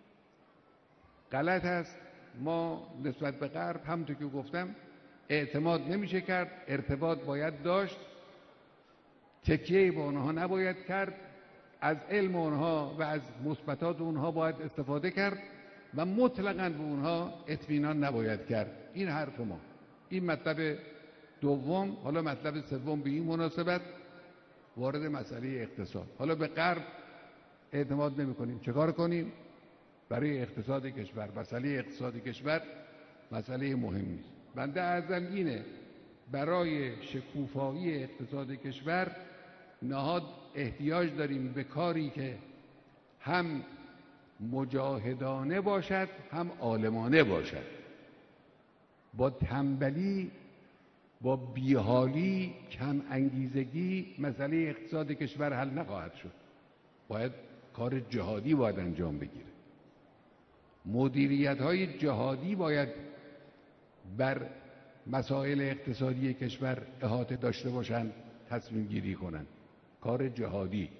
Speaker 1: غلط است. ما نسبت به غرب همونطور که گفتم اعتماد نمیشه کرد، ارتباط باید داشت، تکیه به اونها نباید کرد، از علم اونها و از مثبتات اونها باید استفاده کرد و مطلقاً به اونها اطمینان نباید کرد. این حرف ما. این مطلب دوم. حالا مطلب سوم به این مناسبت وارد مسئله اقتصاد. حالا به غرب اعتماد نمی کنیم، چه کار کنیم؟ برای اقتصاد کشور، مسئله اقتصاد کشور مسئله مهمی است. بنده عرضم اینه برای شکوفایی اقتصاد کشور نهاد احتیاج داریم به کاری که هم مجاهدانه باشد هم عالمانه باشد. با تنبلی، با بیحالی، کم انگیزگی مسئله اقتصاد کشور حل نخواهد شد. باید کار جهادی باید انجام بگیره. مدیریت های جهادی باید بر مسائل اقتصادی کشور احاطه داشته باشند، تصمیم گیری کنند. کار جهادی.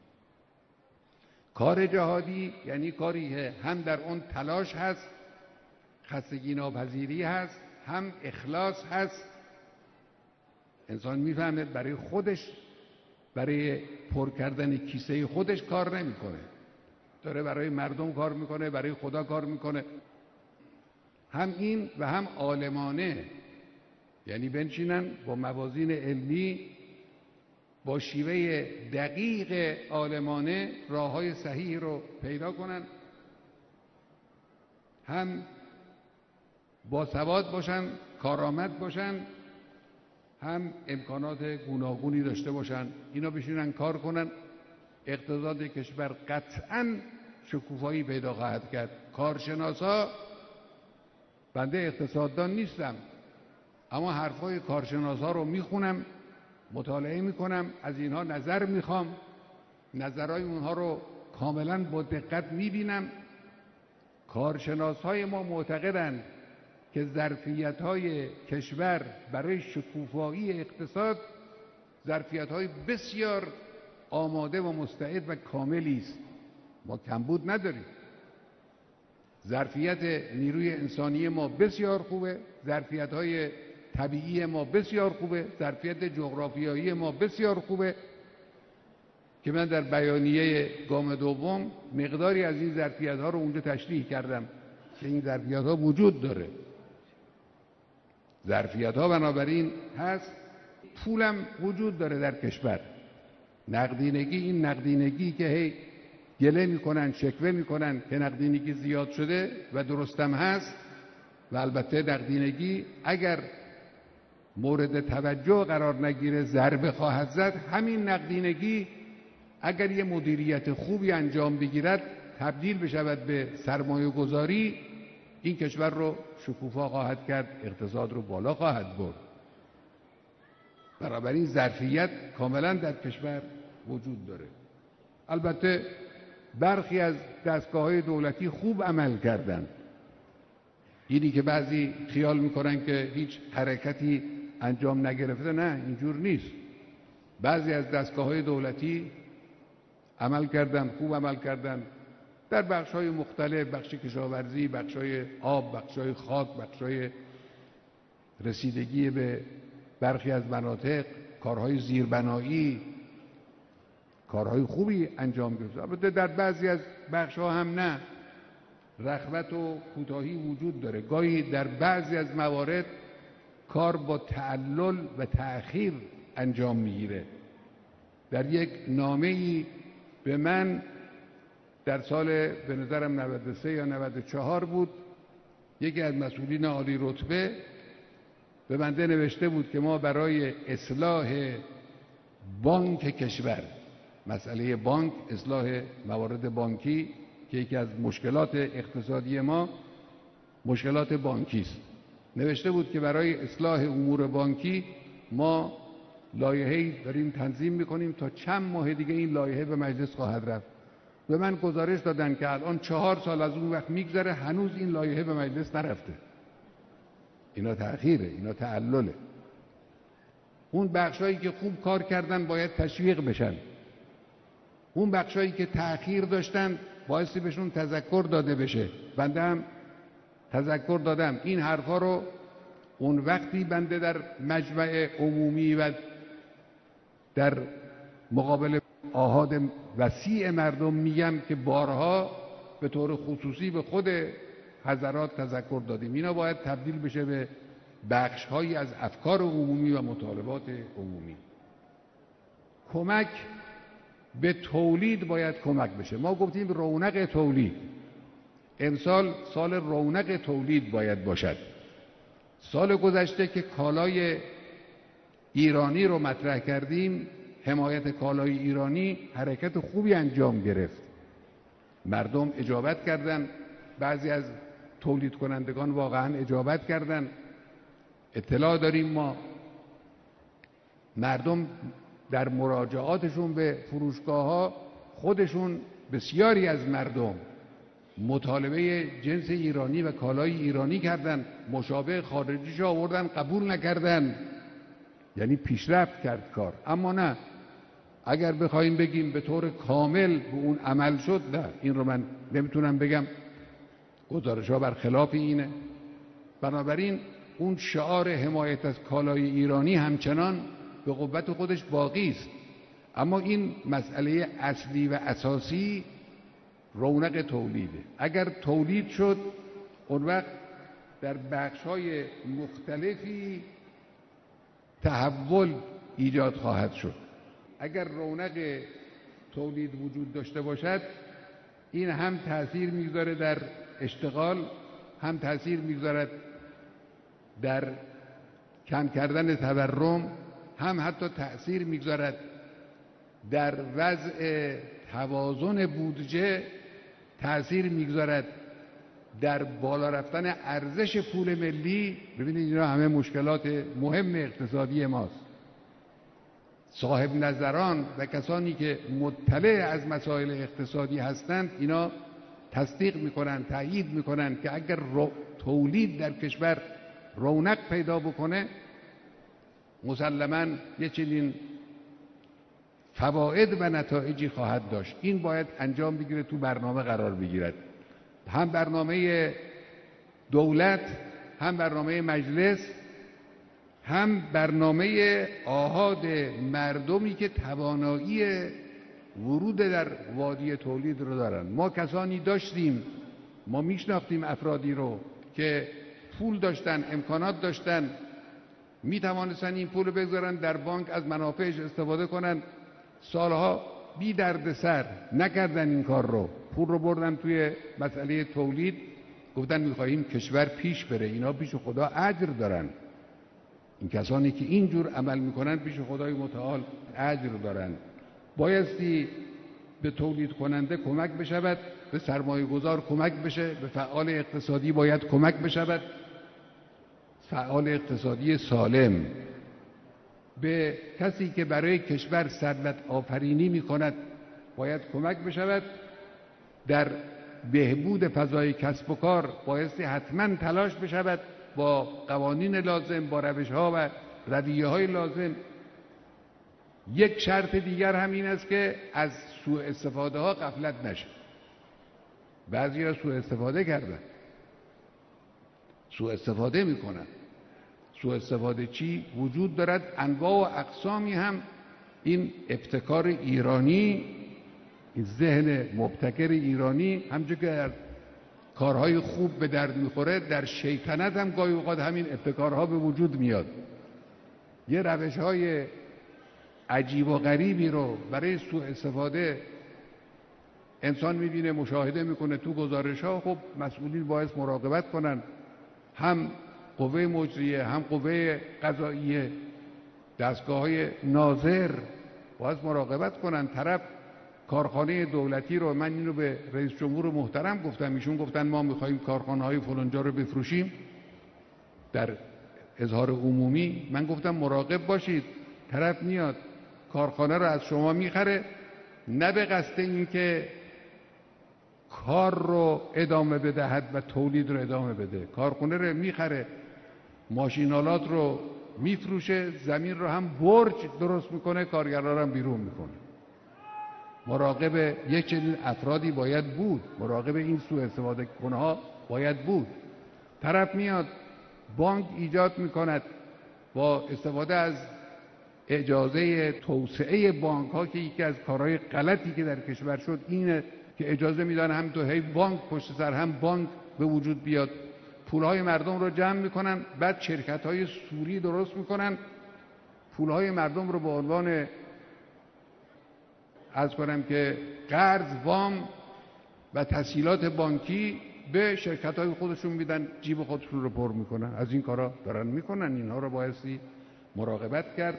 Speaker 1: کار جهادی یعنی کاری که هم در اون تلاش هست، خستگی ناپذیری هست، هم اخلاص هست. انسان میفهمه برای خودش، برای پر کردن کیسه خودش کار نمیکنه، داره برای مردم کار میکنه، برای خدا کار میکنه. هم این و هم عالمانه، یعنی بنشینن با موازین علمی، با شیوه دقیق عالمانه راههای صحیح رو پیدا کنن، هم با سواد باشن، کارآمد باشن، هم امکانات گوناگونی داشته باشن. اینا بشینن کار کنن، اقتصاد کشور قطعاً شکوفایی پیدا خواهد کرد. کارشناسا، بنده اقتصاددان نیستم اما حرفای کارشناسا رو میخونم، مطالعه میکنم، از اینها نظر میخوام، نظرهای اونها رو کاملا با دقت میبینم. کارشناسهای ما معتقدند که ظرفیت‌های کشور برای شکوفایی اقتصاد ظرفیت‌های بسیار آماده و مستعد و کاملی است. ما کمبود نداریم. ظرفیت نیروی انسانی ما بسیار خوبه، ظرفیت‌های طبیعی ما بسیار خوبه، ظرفیت جغرافیایی ما بسیار خوبه که من در بیانیه گام دوم مقداری از این ظرفیت‌ها رو اونجا تشریح کردم که این ظرفیت‌ها وجود داره. ظرفیت‌ها بنابراین هست. پولم وجود داره در کشور. نقدینگی، این نقدینگی که هی گله میکنن، شکوه میکنن که نقدینگی زیاد شده و درستم هست، و البته نقدینگی اگر مورد توجه قرار نگیره ضربه خواهد زد. همین نقدینگی اگر یه مدیریت خوبی انجام بگیرد، تبدیل بشود به سرمایه گذاری، این کشور رو شکوفا خواهد کرد، اقتصاد رو بالا خواهد برد. بنابراین ظرفیت کاملا در کشور وجود داره. البته برخی از دستگاه‌های دولتی خوب عمل کردند. اینی که بعضی خیال میکنن که هیچ حرکتی انجام نگرفته، نه، اینجور نیست. بعضی از دستگاه‌های دولتی عمل کردن، خوب عمل کردن در بخش‌های مختلف، بخش کشاورزی، بخش‌های آب، بخش‌های خاک، بخش‌های رسیدگی به برخی از مناطق، کارهای زیربنایی، کارهای خوبی انجام گرفت. البته در بعضی از بخش‌ها هم نه، رغبت و کوتاهی وجود داره. گاهی در بعضی از موارد کار با تعلل و تأخیر انجام میگیره. در یک نامه‌ای به من در سال به نظرم نود و سه یا نود و چهار بود، یکی از مسئولین عالی رتبه به بنده نوشته بود که ما برای اصلاح بانک کشور، مسئله بانک، اصلاح موارد بانکی که یکی از مشکلات اقتصادی ما مشکلات بانکی است. نوشته بود که برای اصلاح امور بانکی ما لایحه‌ای داریم تنظیم می‌کنیم، تا چند ماه دیگه این لایحه به مجلس خواهد رفت. به من گزارش دادن که الان چهار سال از اون وقت میگذره هنوز این لایحه به مجلس نرفته. اینا تأخیره، اینا تعلله. اون بخشایی که خوب کار کردن باید تشویق بشن. اون بخشایی که تأخیر داشتن بایستی بهشون تذکر داده بشه. بنده هم تذکر دادم. این حرفا رو اون وقتی بنده در مجمع عمومی و در مقابل آحاد وسیع مردم میگم که بارها به طور خصوصی به خود حضرات تذکر دادیم. اینا باید تبدیل بشه به بخش‌هایی از افکار عمومی و مطالبات عمومی. کمک به تولید باید کمک بشه. ما گفتیم رونق تولید. امسال سال رونق تولید باید باشد. سال گذشته که کالای ایرانی رو مطرح کردیم، حمایت کالای ایرانی حرکت خوبی انجام گرفت. مردم اجابت کردند، بعضی از تولید کنندگان واقعا اجابت کردند. اطلاع داریم ما مردم در مراجعاتشون به فروشگاه‌ها خودشون بسیاری از مردم مطالبه جنس ایرانی و کالای ایرانی کردن، مشابه خارجیش آوردن قبول نکردن. یعنی پیشرفت کرد کار. اما نه، اگر بخوایم بگیم به طور کامل به اون عمل شد، نه، این رو من نمیتونم بگم. گزارش‌ها برخلاف اینه. بنابراین اون شعار حمایت از کالای ایرانی همچنان به قوت خودش باقی است. اما این مسئله اصلی و اساسی رونق تولیده. اگر تولید شد، اون وقت در بخش‌های مختلفی تحول ایجاد خواهد شد. اگر رونق تولید وجود داشته باشد، این هم تأثیر میگذاره در اشتغال، هم تأثیر میگذارد در کم کردن تورم، هم حتی تأثیر میگذارد در وضع توازن بودجه، تأثیر میگذارد در بالا رفتن ارزش پول ملی. ببینید اینا همه مشکلات مهم اقتصادی ماست. صاحب نظران و کسانی که مطلع از مسائل اقتصادی هستند، اینا تصدیق میکنن، تأیید میکنن که اگر تولید در کشور رونق پیدا بکنه، مسلماً یه چنین فواید و نتایجی خواهد داشت. این باید انجام بگیره، تو برنامه قرار بگیرد. هم برنامه دولت، هم برنامه مجلس، هم برنامه آحاد مردمی که توانایی ورود در وادی تولید رو دارن. ما کسانی داشتیم، ما میشناختیم افرادی رو که پول داشتن، امکانات داشتن، میتوانستن این پول رو بگذارن در بانک، از منافعش استفاده کنن. سالها بی درد سر نکردن این کار رو، پول رو بردن توی مسئله تولید، گفتن میخواهیم کشور پیش بره. اینا پیش خدا اجر دارن. این کسانی که اینجور عمل میکنن پیش خدای متعال اجر دارن. بایستی به تولید کننده کمک بشود، به سرمایه گذار کمک بشه، به فعال اقتصادی باید کمک بشود، فعال اقتصادی سالم. به کسی که برای کشور ثروت آفرینی میکند باید کمک بشود. در بهبود فضای کسب و کار بایستی حتما تلاش بشود با قوانین لازم، با روش‌ها و رویه‌های لازم. یک شرط دیگر هم این است که از سوء استفاده ها غفلت نشه. بعضی‌ها سوء استفاده کردن، سوء استفاده میکنن. سوء استفاده چی؟ وجود دارد انواع و اقسامی. هم این ابتکار ایرانی، این ذهن مبتکر ایرانی، همچون که در کارهای خوب به درد میخوره، در شیطنت هم گاهی اوقات همین ابتکارها به وجود میاد. یه روش‌های عجیب و غریبی رو برای سوء استفاده انسان میبینه، مشاهده میکنه تو گزارش‌ها. خب مسئولین باید مراقبت کنن، هم قوه مجریه، هم قوه قضاییه، دستگاه‌های ناظر باید مراقبت کنن. طرف کارخانه دولتی رو، من اینو به رئیس جمهور محترم گفتم، ایشون گفتن ما میخوایم کارخانه های فلانجا رو بفروشیم در اظهار عمومی. من گفتم مراقب باشید، طرف میاد کارخانه رو از شما میخره، نه به قصد این که کار رو ادامه بدهد و تولید رو ادامه بده. کارخانه رو میخره، ماشینالات رو میفروشه، زمین رو هم برج درست میکنه، کارگرها رو هم بیرون میکنه. مراقب یک چنین افرادی باید بود، مراقب این سوء استفاده کنه ها باید بود. طرف میاد بانک ایجاد میکند با استفاده از اجازه توسعه بانک ها که یکی از کارهای غلطی که در کشور شد اینه که اجازه میدن هم تو هی بانک پشت سر هم بانک به وجود بیاد، پولهای مردم رو جمع میکنن، بعد شرکت های سوری درست میکنن، پولهای مردم رو به عنوان عرض کنم که قرض، وام و تسهیلات بانکی به شرکت های خودشون میدن، جیب خودشون رو پر میکنن. از این کارا دارن میکنن، اینها رو بایستی مراقبت کرد،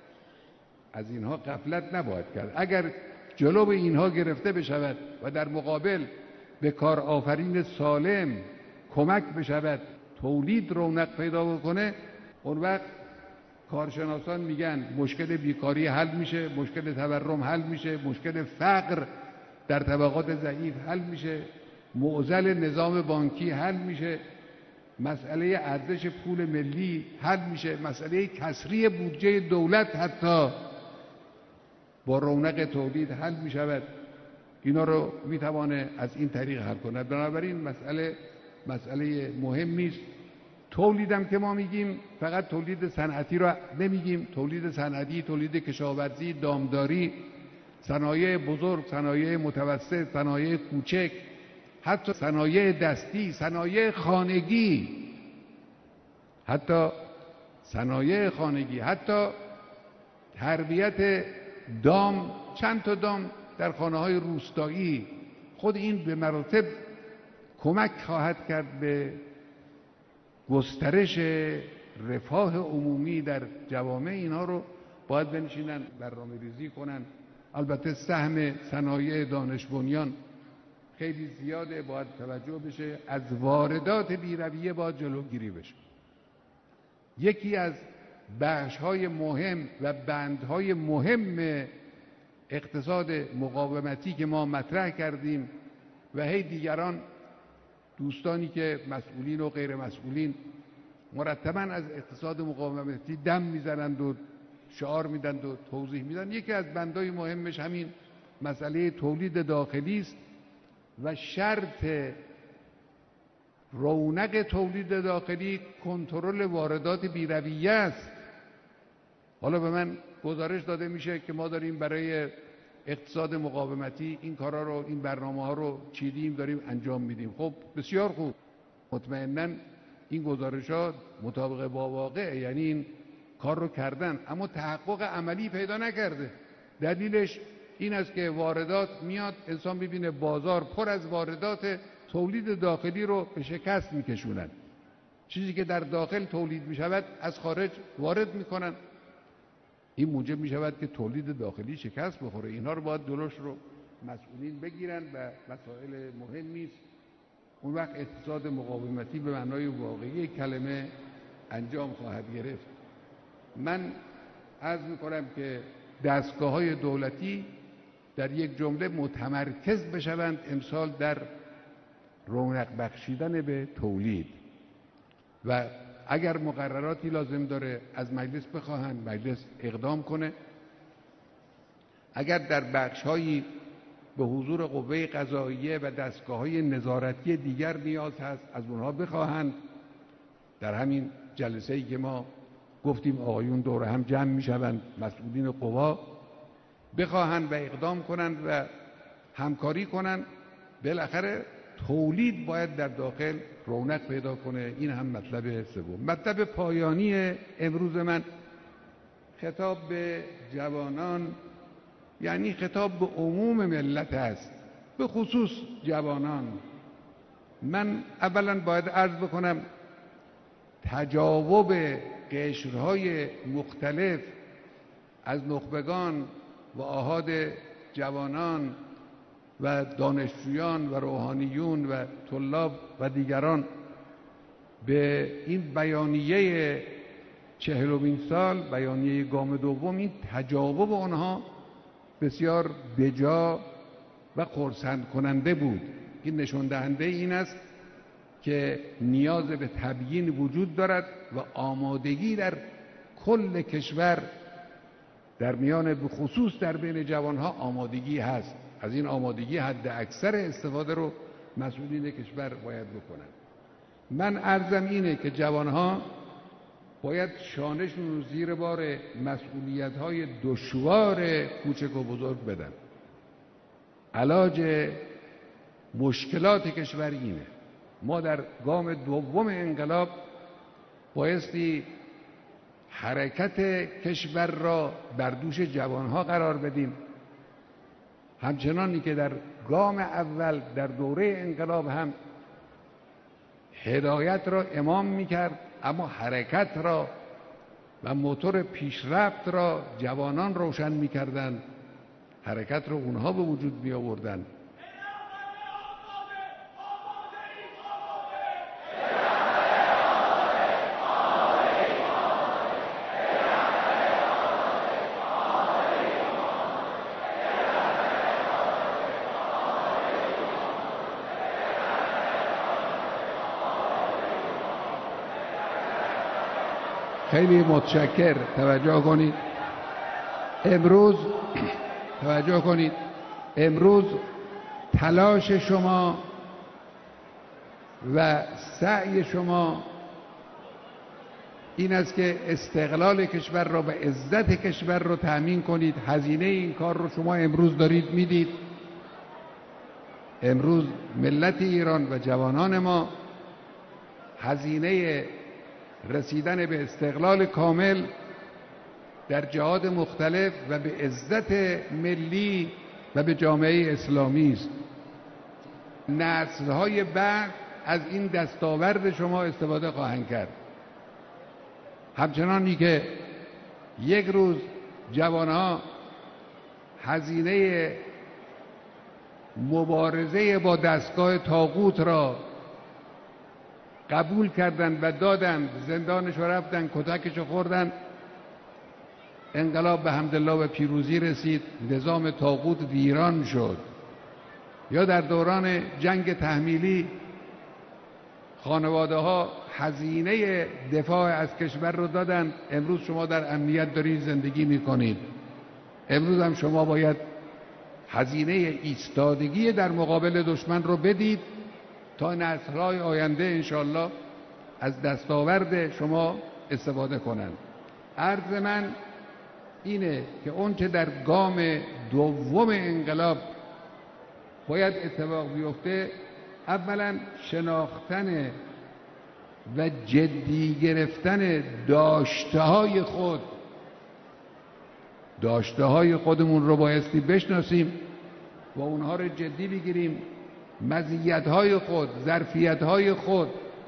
Speaker 1: از اینها غفلت نباید کرد. اگر جلو به اینها گرفته بشود و در مقابل به کار آفرین سالم کمک بشود، تولید رونق پیدا بکنه، اون وقت کارشناسان میگن مشکل بیکاری حل میشه، مشکل تورم حل میشه، مشکل فقر در طبقات ضعیف حل میشه، معضل نظام بانکی حل میشه، مسئله ارزش پول ملی حل میشه، مسئله کسری بودجه دولت حتی با رونق تولید حل میشود. اینا رو میتوانه از این طریق حل کند. بنابراین مسئله مسئله مهمی است. تولیدم که ما میگیم فقط تولید صنعتی رو نمیگیم، تولید صنعتی، تولید کشاورزی، دامداری، صنایع بزرگ، صنایع متوسط، صنایع کوچک، حتی صنایع دستی، صنایع خانگی، حتی صنایع خانگی، حتی تربیت دام، چند تا دام در خانه های روستایی، خود این به مراتب کمک خواهد کرد به گسترش رفاه عمومی در جوامع. اینها رو باید بنشینن برنامه ریزی کنن. البته سهم صنایع دانش بنیان خیلی زیاده، باید توجه بشه، از واردات بی‌رویه باید جلوگیری بشه. یکی از بخش‌های مهم و بندهای مهم اقتصاد مقاومتی که ما مطرح کردیم و هی دیگران دوستانی که مسئولین و غیر مسئولین مرتباً از اقتصاد مقاومتی دم میزنند و شعار میدند و توضیح میدن، یکی از بندهای مهمش همین مسئله تولید داخلی است و شرط رونق تولید داخلی کنترل واردات بی‌رویه است. حالا به من گزارش داده میشه که ما داریم برای اقتصاد مقاومتی این کارا رو، این برنامه ها رو چیدیم، داریم انجام میدیم. خب بسیار خوب، مطمئناً این گزارش ها مطابق با واقع، یعنی این کار رو کردن، اما تحقق عملی پیدا نکرده. دلیلش این است که واردات میاد، انسان ببینه بازار پر از واردات، تولید داخلی رو به شکست میکشونن. چیزی که در داخل تولید میشود از خارج وارد میکنن، این موجب میشود که تولید داخلی شکست بخوره. اینها رو باید جلوش رو مسئولین بگیرن و مسائل مهمی است. اون وقت اقتصاد مقاومتی به معنای واقعی کلمه انجام خواهد گرفت. من عرض میکنم که دستگاه‌های دولتی در یک جمله متمرکز بشوند امسال در رونق بخشیدن به تولید و اگر مقرراتی لازم داره از مجلس بخواهند، مجلس اقدام کنه. اگر در بخش‌هایی به حضور قوه قضاییه و دستگاه‌های نظارتی دیگر نیاز هست، از اونها بخواهند. در همین جلسه‌ای که ما گفتیم آقایون دور هم جمع میشوند، مسئولین قوا بخواهند و اقدام کنند و همکاری کنند. بالاخره تولید باید در داخل رونق پیدا کنه. این هم مطلب سوم. مطلب پایانی امروز من خطاب به جوانان، یعنی خطاب به عموم ملت است، به خصوص جوانان. من اولا باید عرض بکنم تجاوب قشرهای مختلف از نخبگان و آحاد جوانان و دانشجویان و روحانیون و طلاب و دیگران به این بیانیه چهلمین سال، بیانیه گام دوم، این تجاوب آنها بسیار بجا و خرسند کننده بود. این نشان دهنده این است که نیاز به تبیین وجود دارد و آمادگی در کل کشور، در میان بخصوص در بین جوانها آمادگی هست. از این آمادگی حد اکثر استفاده رو مسئولین کشور باید بکنن. من عرضم اینه که جوانها باید شانشون رو زیر بار مسئولیت‌های دشوار کوچک و بزرگ بدن. علاج مشکلات کشور اینه. ما در گام دوم انقلاب بایستی حرکت کشور را بر دوش جوانها قرار بدیم، همچنانی که در گام اول در دوره انقلاب هم هدایت را امام میکرد، اما حرکت را و موتور پیشرفت را جوانان روشن میکردند، حرکت را اونها به وجود می آوردند. خیلی متشکر. توجه کنید امروز توجه کنید امروز تلاش شما و سعی شما این است که استقلال کشور را و عزت کشور را تأمین کنید. هزینه این کار رو شما امروز دارید میدید. امروز ملت ایران و جوانان ما هزینه رسیدن به استقلال کامل در جهات مختلف و به عزت ملی و به جامعه اسلامی است. نسل‌های بعد از این دستاورد شما استفاده خواهند کرد. همچنانی که یک روز جوانها هزینه مبارزه با دستگاه طاغوت را قبول کردند و دادند، زندانش رو رفتن، کتکش رو خوردن، انقلاب به حمدالله به پیروزی رسید، نظام طاغوت ویران شد. یا در دوران جنگ تحمیلی خانواده ها هزینه دفاع از کشور رو دادن، امروز شما در امنیت دارید زندگی میکنید. امروز هم شما باید هزینه ایستادگی در مقابل دشمن رو بدید تا نسل‌های آینده انشالله از دستاورد شما استفاده کنند. عرض من اینه که اون که در گام دوم انقلاب باید اتفاق بیفته، اولا شناختن و جدی گرفتن داشته‌های خود داشته‌های خودمون رو بایستی بشناسیم و اونها رو جدی بگیریم. مزیت‌های خود، ظرفیت‌های خود،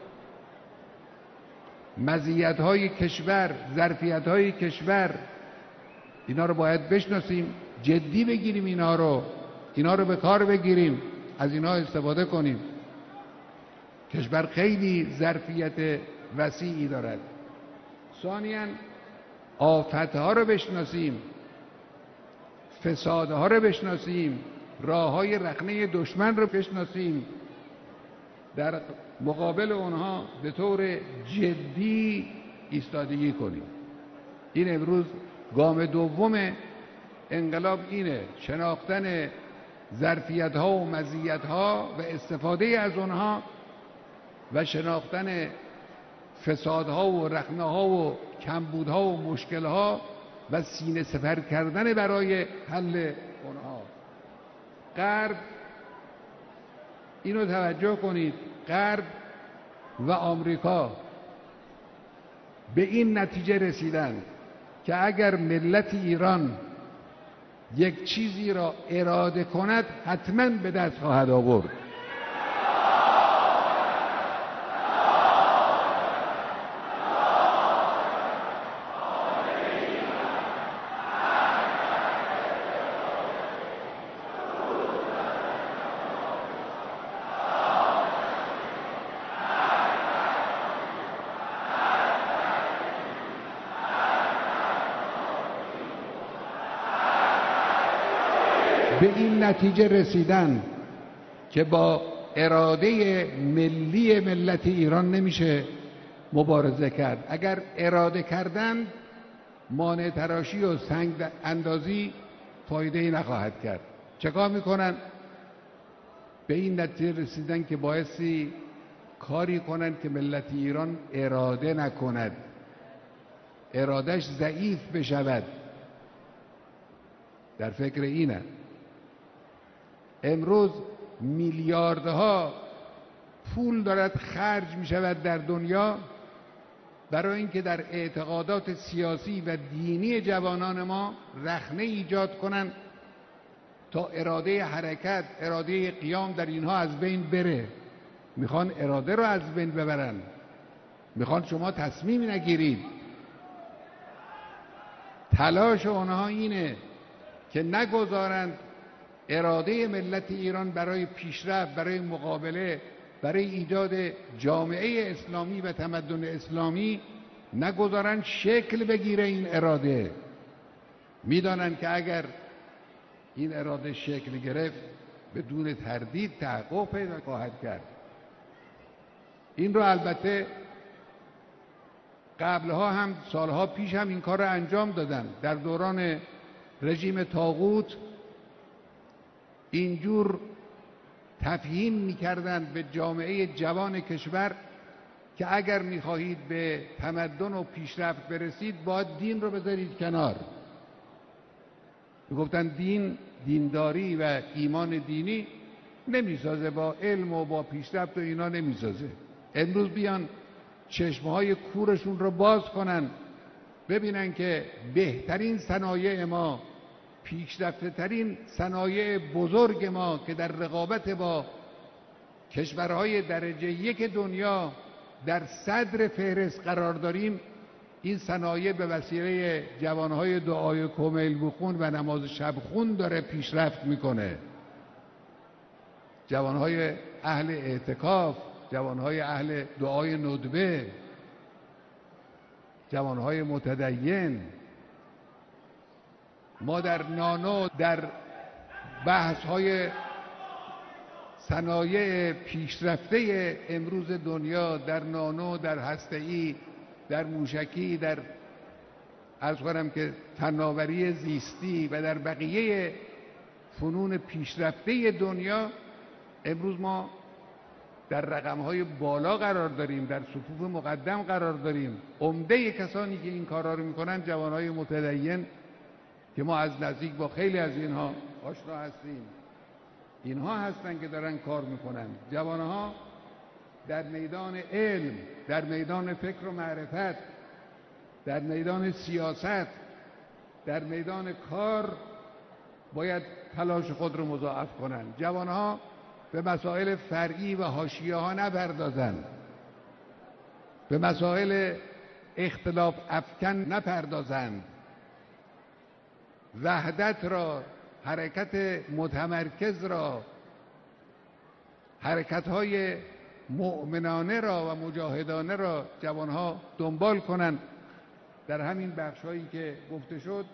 Speaker 1: مزیت‌های کشور، ظرفیت‌های کشور، اینا رو باید بشناسیم، جدی بگیریم، اینا رو اینا رو به کار بگیریم، از اینا استفاده کنیم. کشور خیلی ظرفیت وسیعی دارد. ثانیاً آفت‌ها رو بشناسیم، فسادها رو بشناسیم، راه‌های رخنه دشمن رو بشناسیم، در مقابل اونها به طور جدی ایستادگی کنیم. این امروز گام دوم انقلاب اینه، شناختن ظرفیت‌ها و مزیت‌ها و استفاده از اونها و شناختن فسادها و رخنه‌ها و کمبودها و مشکل‌ها و سینه سپر کردن برای حل اونها. غرب، اینو توجه کنید، غرب و آمریکا به این نتیجه رسیدن که اگر ملت ایران یک چیزی را اراده کند حتما به دست خواهد آورد. به این نتیجه رسیدن که با اراده ملی ملت ایران نمیشه مبارزه کرد. اگر اراده کردن مانع تراشی و سنگ اندازی فایده‌ای نخواهد کرد. چکار میکنن؟ به این نتیجه رسیدن که بایستی کاری کنند که ملت ایران اراده نکند، ارادش ضعیف بشود. در فکر اینه. امروز میلیاردها پول دارد خرج می شود در دنیا برای اینکه در اعتقادات سیاسی و دینی جوانان ما رخنه ایجاد کنند تا اراده حرکت، اراده قیام در اینها از بین بره. میخوان اراده رو از بین ببرن، میخوان شما تصمیمی نگیرید. تلاش اونها اینه که نگذارند اراده ملت ایران برای پیشرفت، برای مقابله، برای ایجاد جامعه اسلامی و تمدن اسلامی نگذارند شکل بگیره. این اراده میدانند که اگر این اراده شکل گرفت بدون تردید تحقق پیدا خواهد کرد. این رو البته قبلها هم سالها پیش هم این کار رو انجام دادن. در دوران رژیم طاغوت اینجور تفهیم می‌کردند به جامعه جوان کشور که اگر می‌خواهید به تمدن و پیشرفت برسید باید دین رو بذارید کنار. میگفتن دین، دینداری و ایمان دینی نمیسازه، با علم و با پیشرفت و اینا نمیسازه. امروز بیان چشمهای کورشون رو باز کنن، ببینن که بهترین صنایع ما، پیشرفته ترین صنایع بزرگ ما که در رقابت با کشورهای درجه یک دنیا در صدر فهرست قرار داریم، این صنایع به وسیله جوانهای دعای کمیل بخون و نماز شب خون داره پیشرفت میکنه. جوانهای اهل اعتکاف، جوانهای اهل دعای ندبه، جوانهای متدین. ما در نانو، در بحث‌های صنایع پیشرفته امروز دنیا، در نانو، در هسته‌ای، در موشکی، در عرض کنم که فناوری زیستی و در بقیه فنون پیشرفته دنیا امروز ما در رقم‌های بالا قرار داریم، در صفوف مقدم قرار داریم. عمده کسانی که این کارا رو میکنن جوانهای متدین که ما از نزدیک با خیلی از اینها آشنا هستیم، اینها هستن که دارن کار میکنن. جوانها در میدان علم، در میدان فکر و معرفت، در میدان سیاست، در میدان کار باید تلاش خود رو مضاعف کنن. جوانها به مسائل فرعی و حاشیه ها نپردازند، به مسائل اختلاف افکن نپردازند. وحدت را، حرکت متمرکز را، حرکت های مؤمنانه را و مجاهدانه را جوانها دنبال کنند. در همین بخش هایی که گفته شد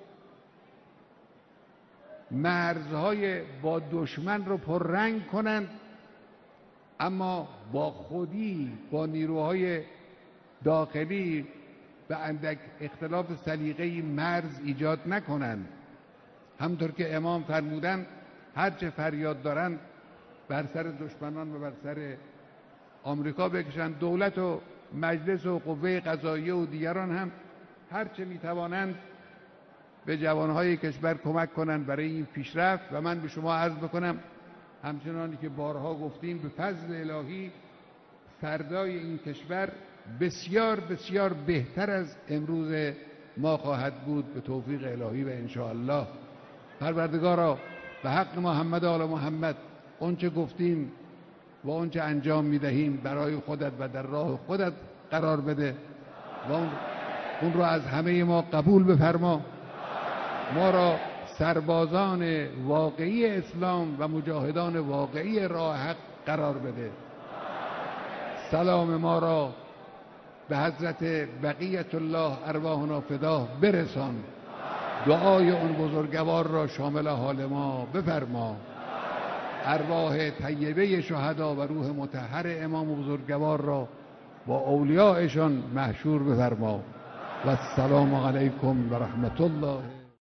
Speaker 1: مرزهای با دشمن رو پررنگ کنند، اما با خودی، با نیروهای داخلی و اندک اختلاف سلیقه‌ای مرز ایجاد نکنند. همطور که امام فرمودند هرچه فریاد دارند بر سر دشمنان و بر سر آمریکا بکشند. دولت و مجلس و قوه قضاییه و دیگران هم هرچه میتوانند به جوانهای کشور کمک کنند برای این پیشرفت. و من به شما عرض بکنم همچنانی که بارها گفتیم به فضل الهی فردای این کشور بسیار بسیار بهتر از امروز ما خواهد بود به توفیق الهی و انشاءالله. پروردگارا به حق محمد و آل محمد اونچه گفتیم و اونچه انجام میدهیم برای خودت و در راه خودت قرار بده و اون رو از همه ما قبول بفرما. ما را سربازان واقعی اسلام و مجاهدان واقعی راه حق قرار بده. سلام ما را به حضرت بقیت الله ارواحنا فداه برسان. دعای اون بزرگوار را شامل حال ما بفرما. ارواح طیبه شهدا و روح مطهر امام بزرگوار را با اولیاءشان محشور بفرما. و السلام علیکم و رحمت الله.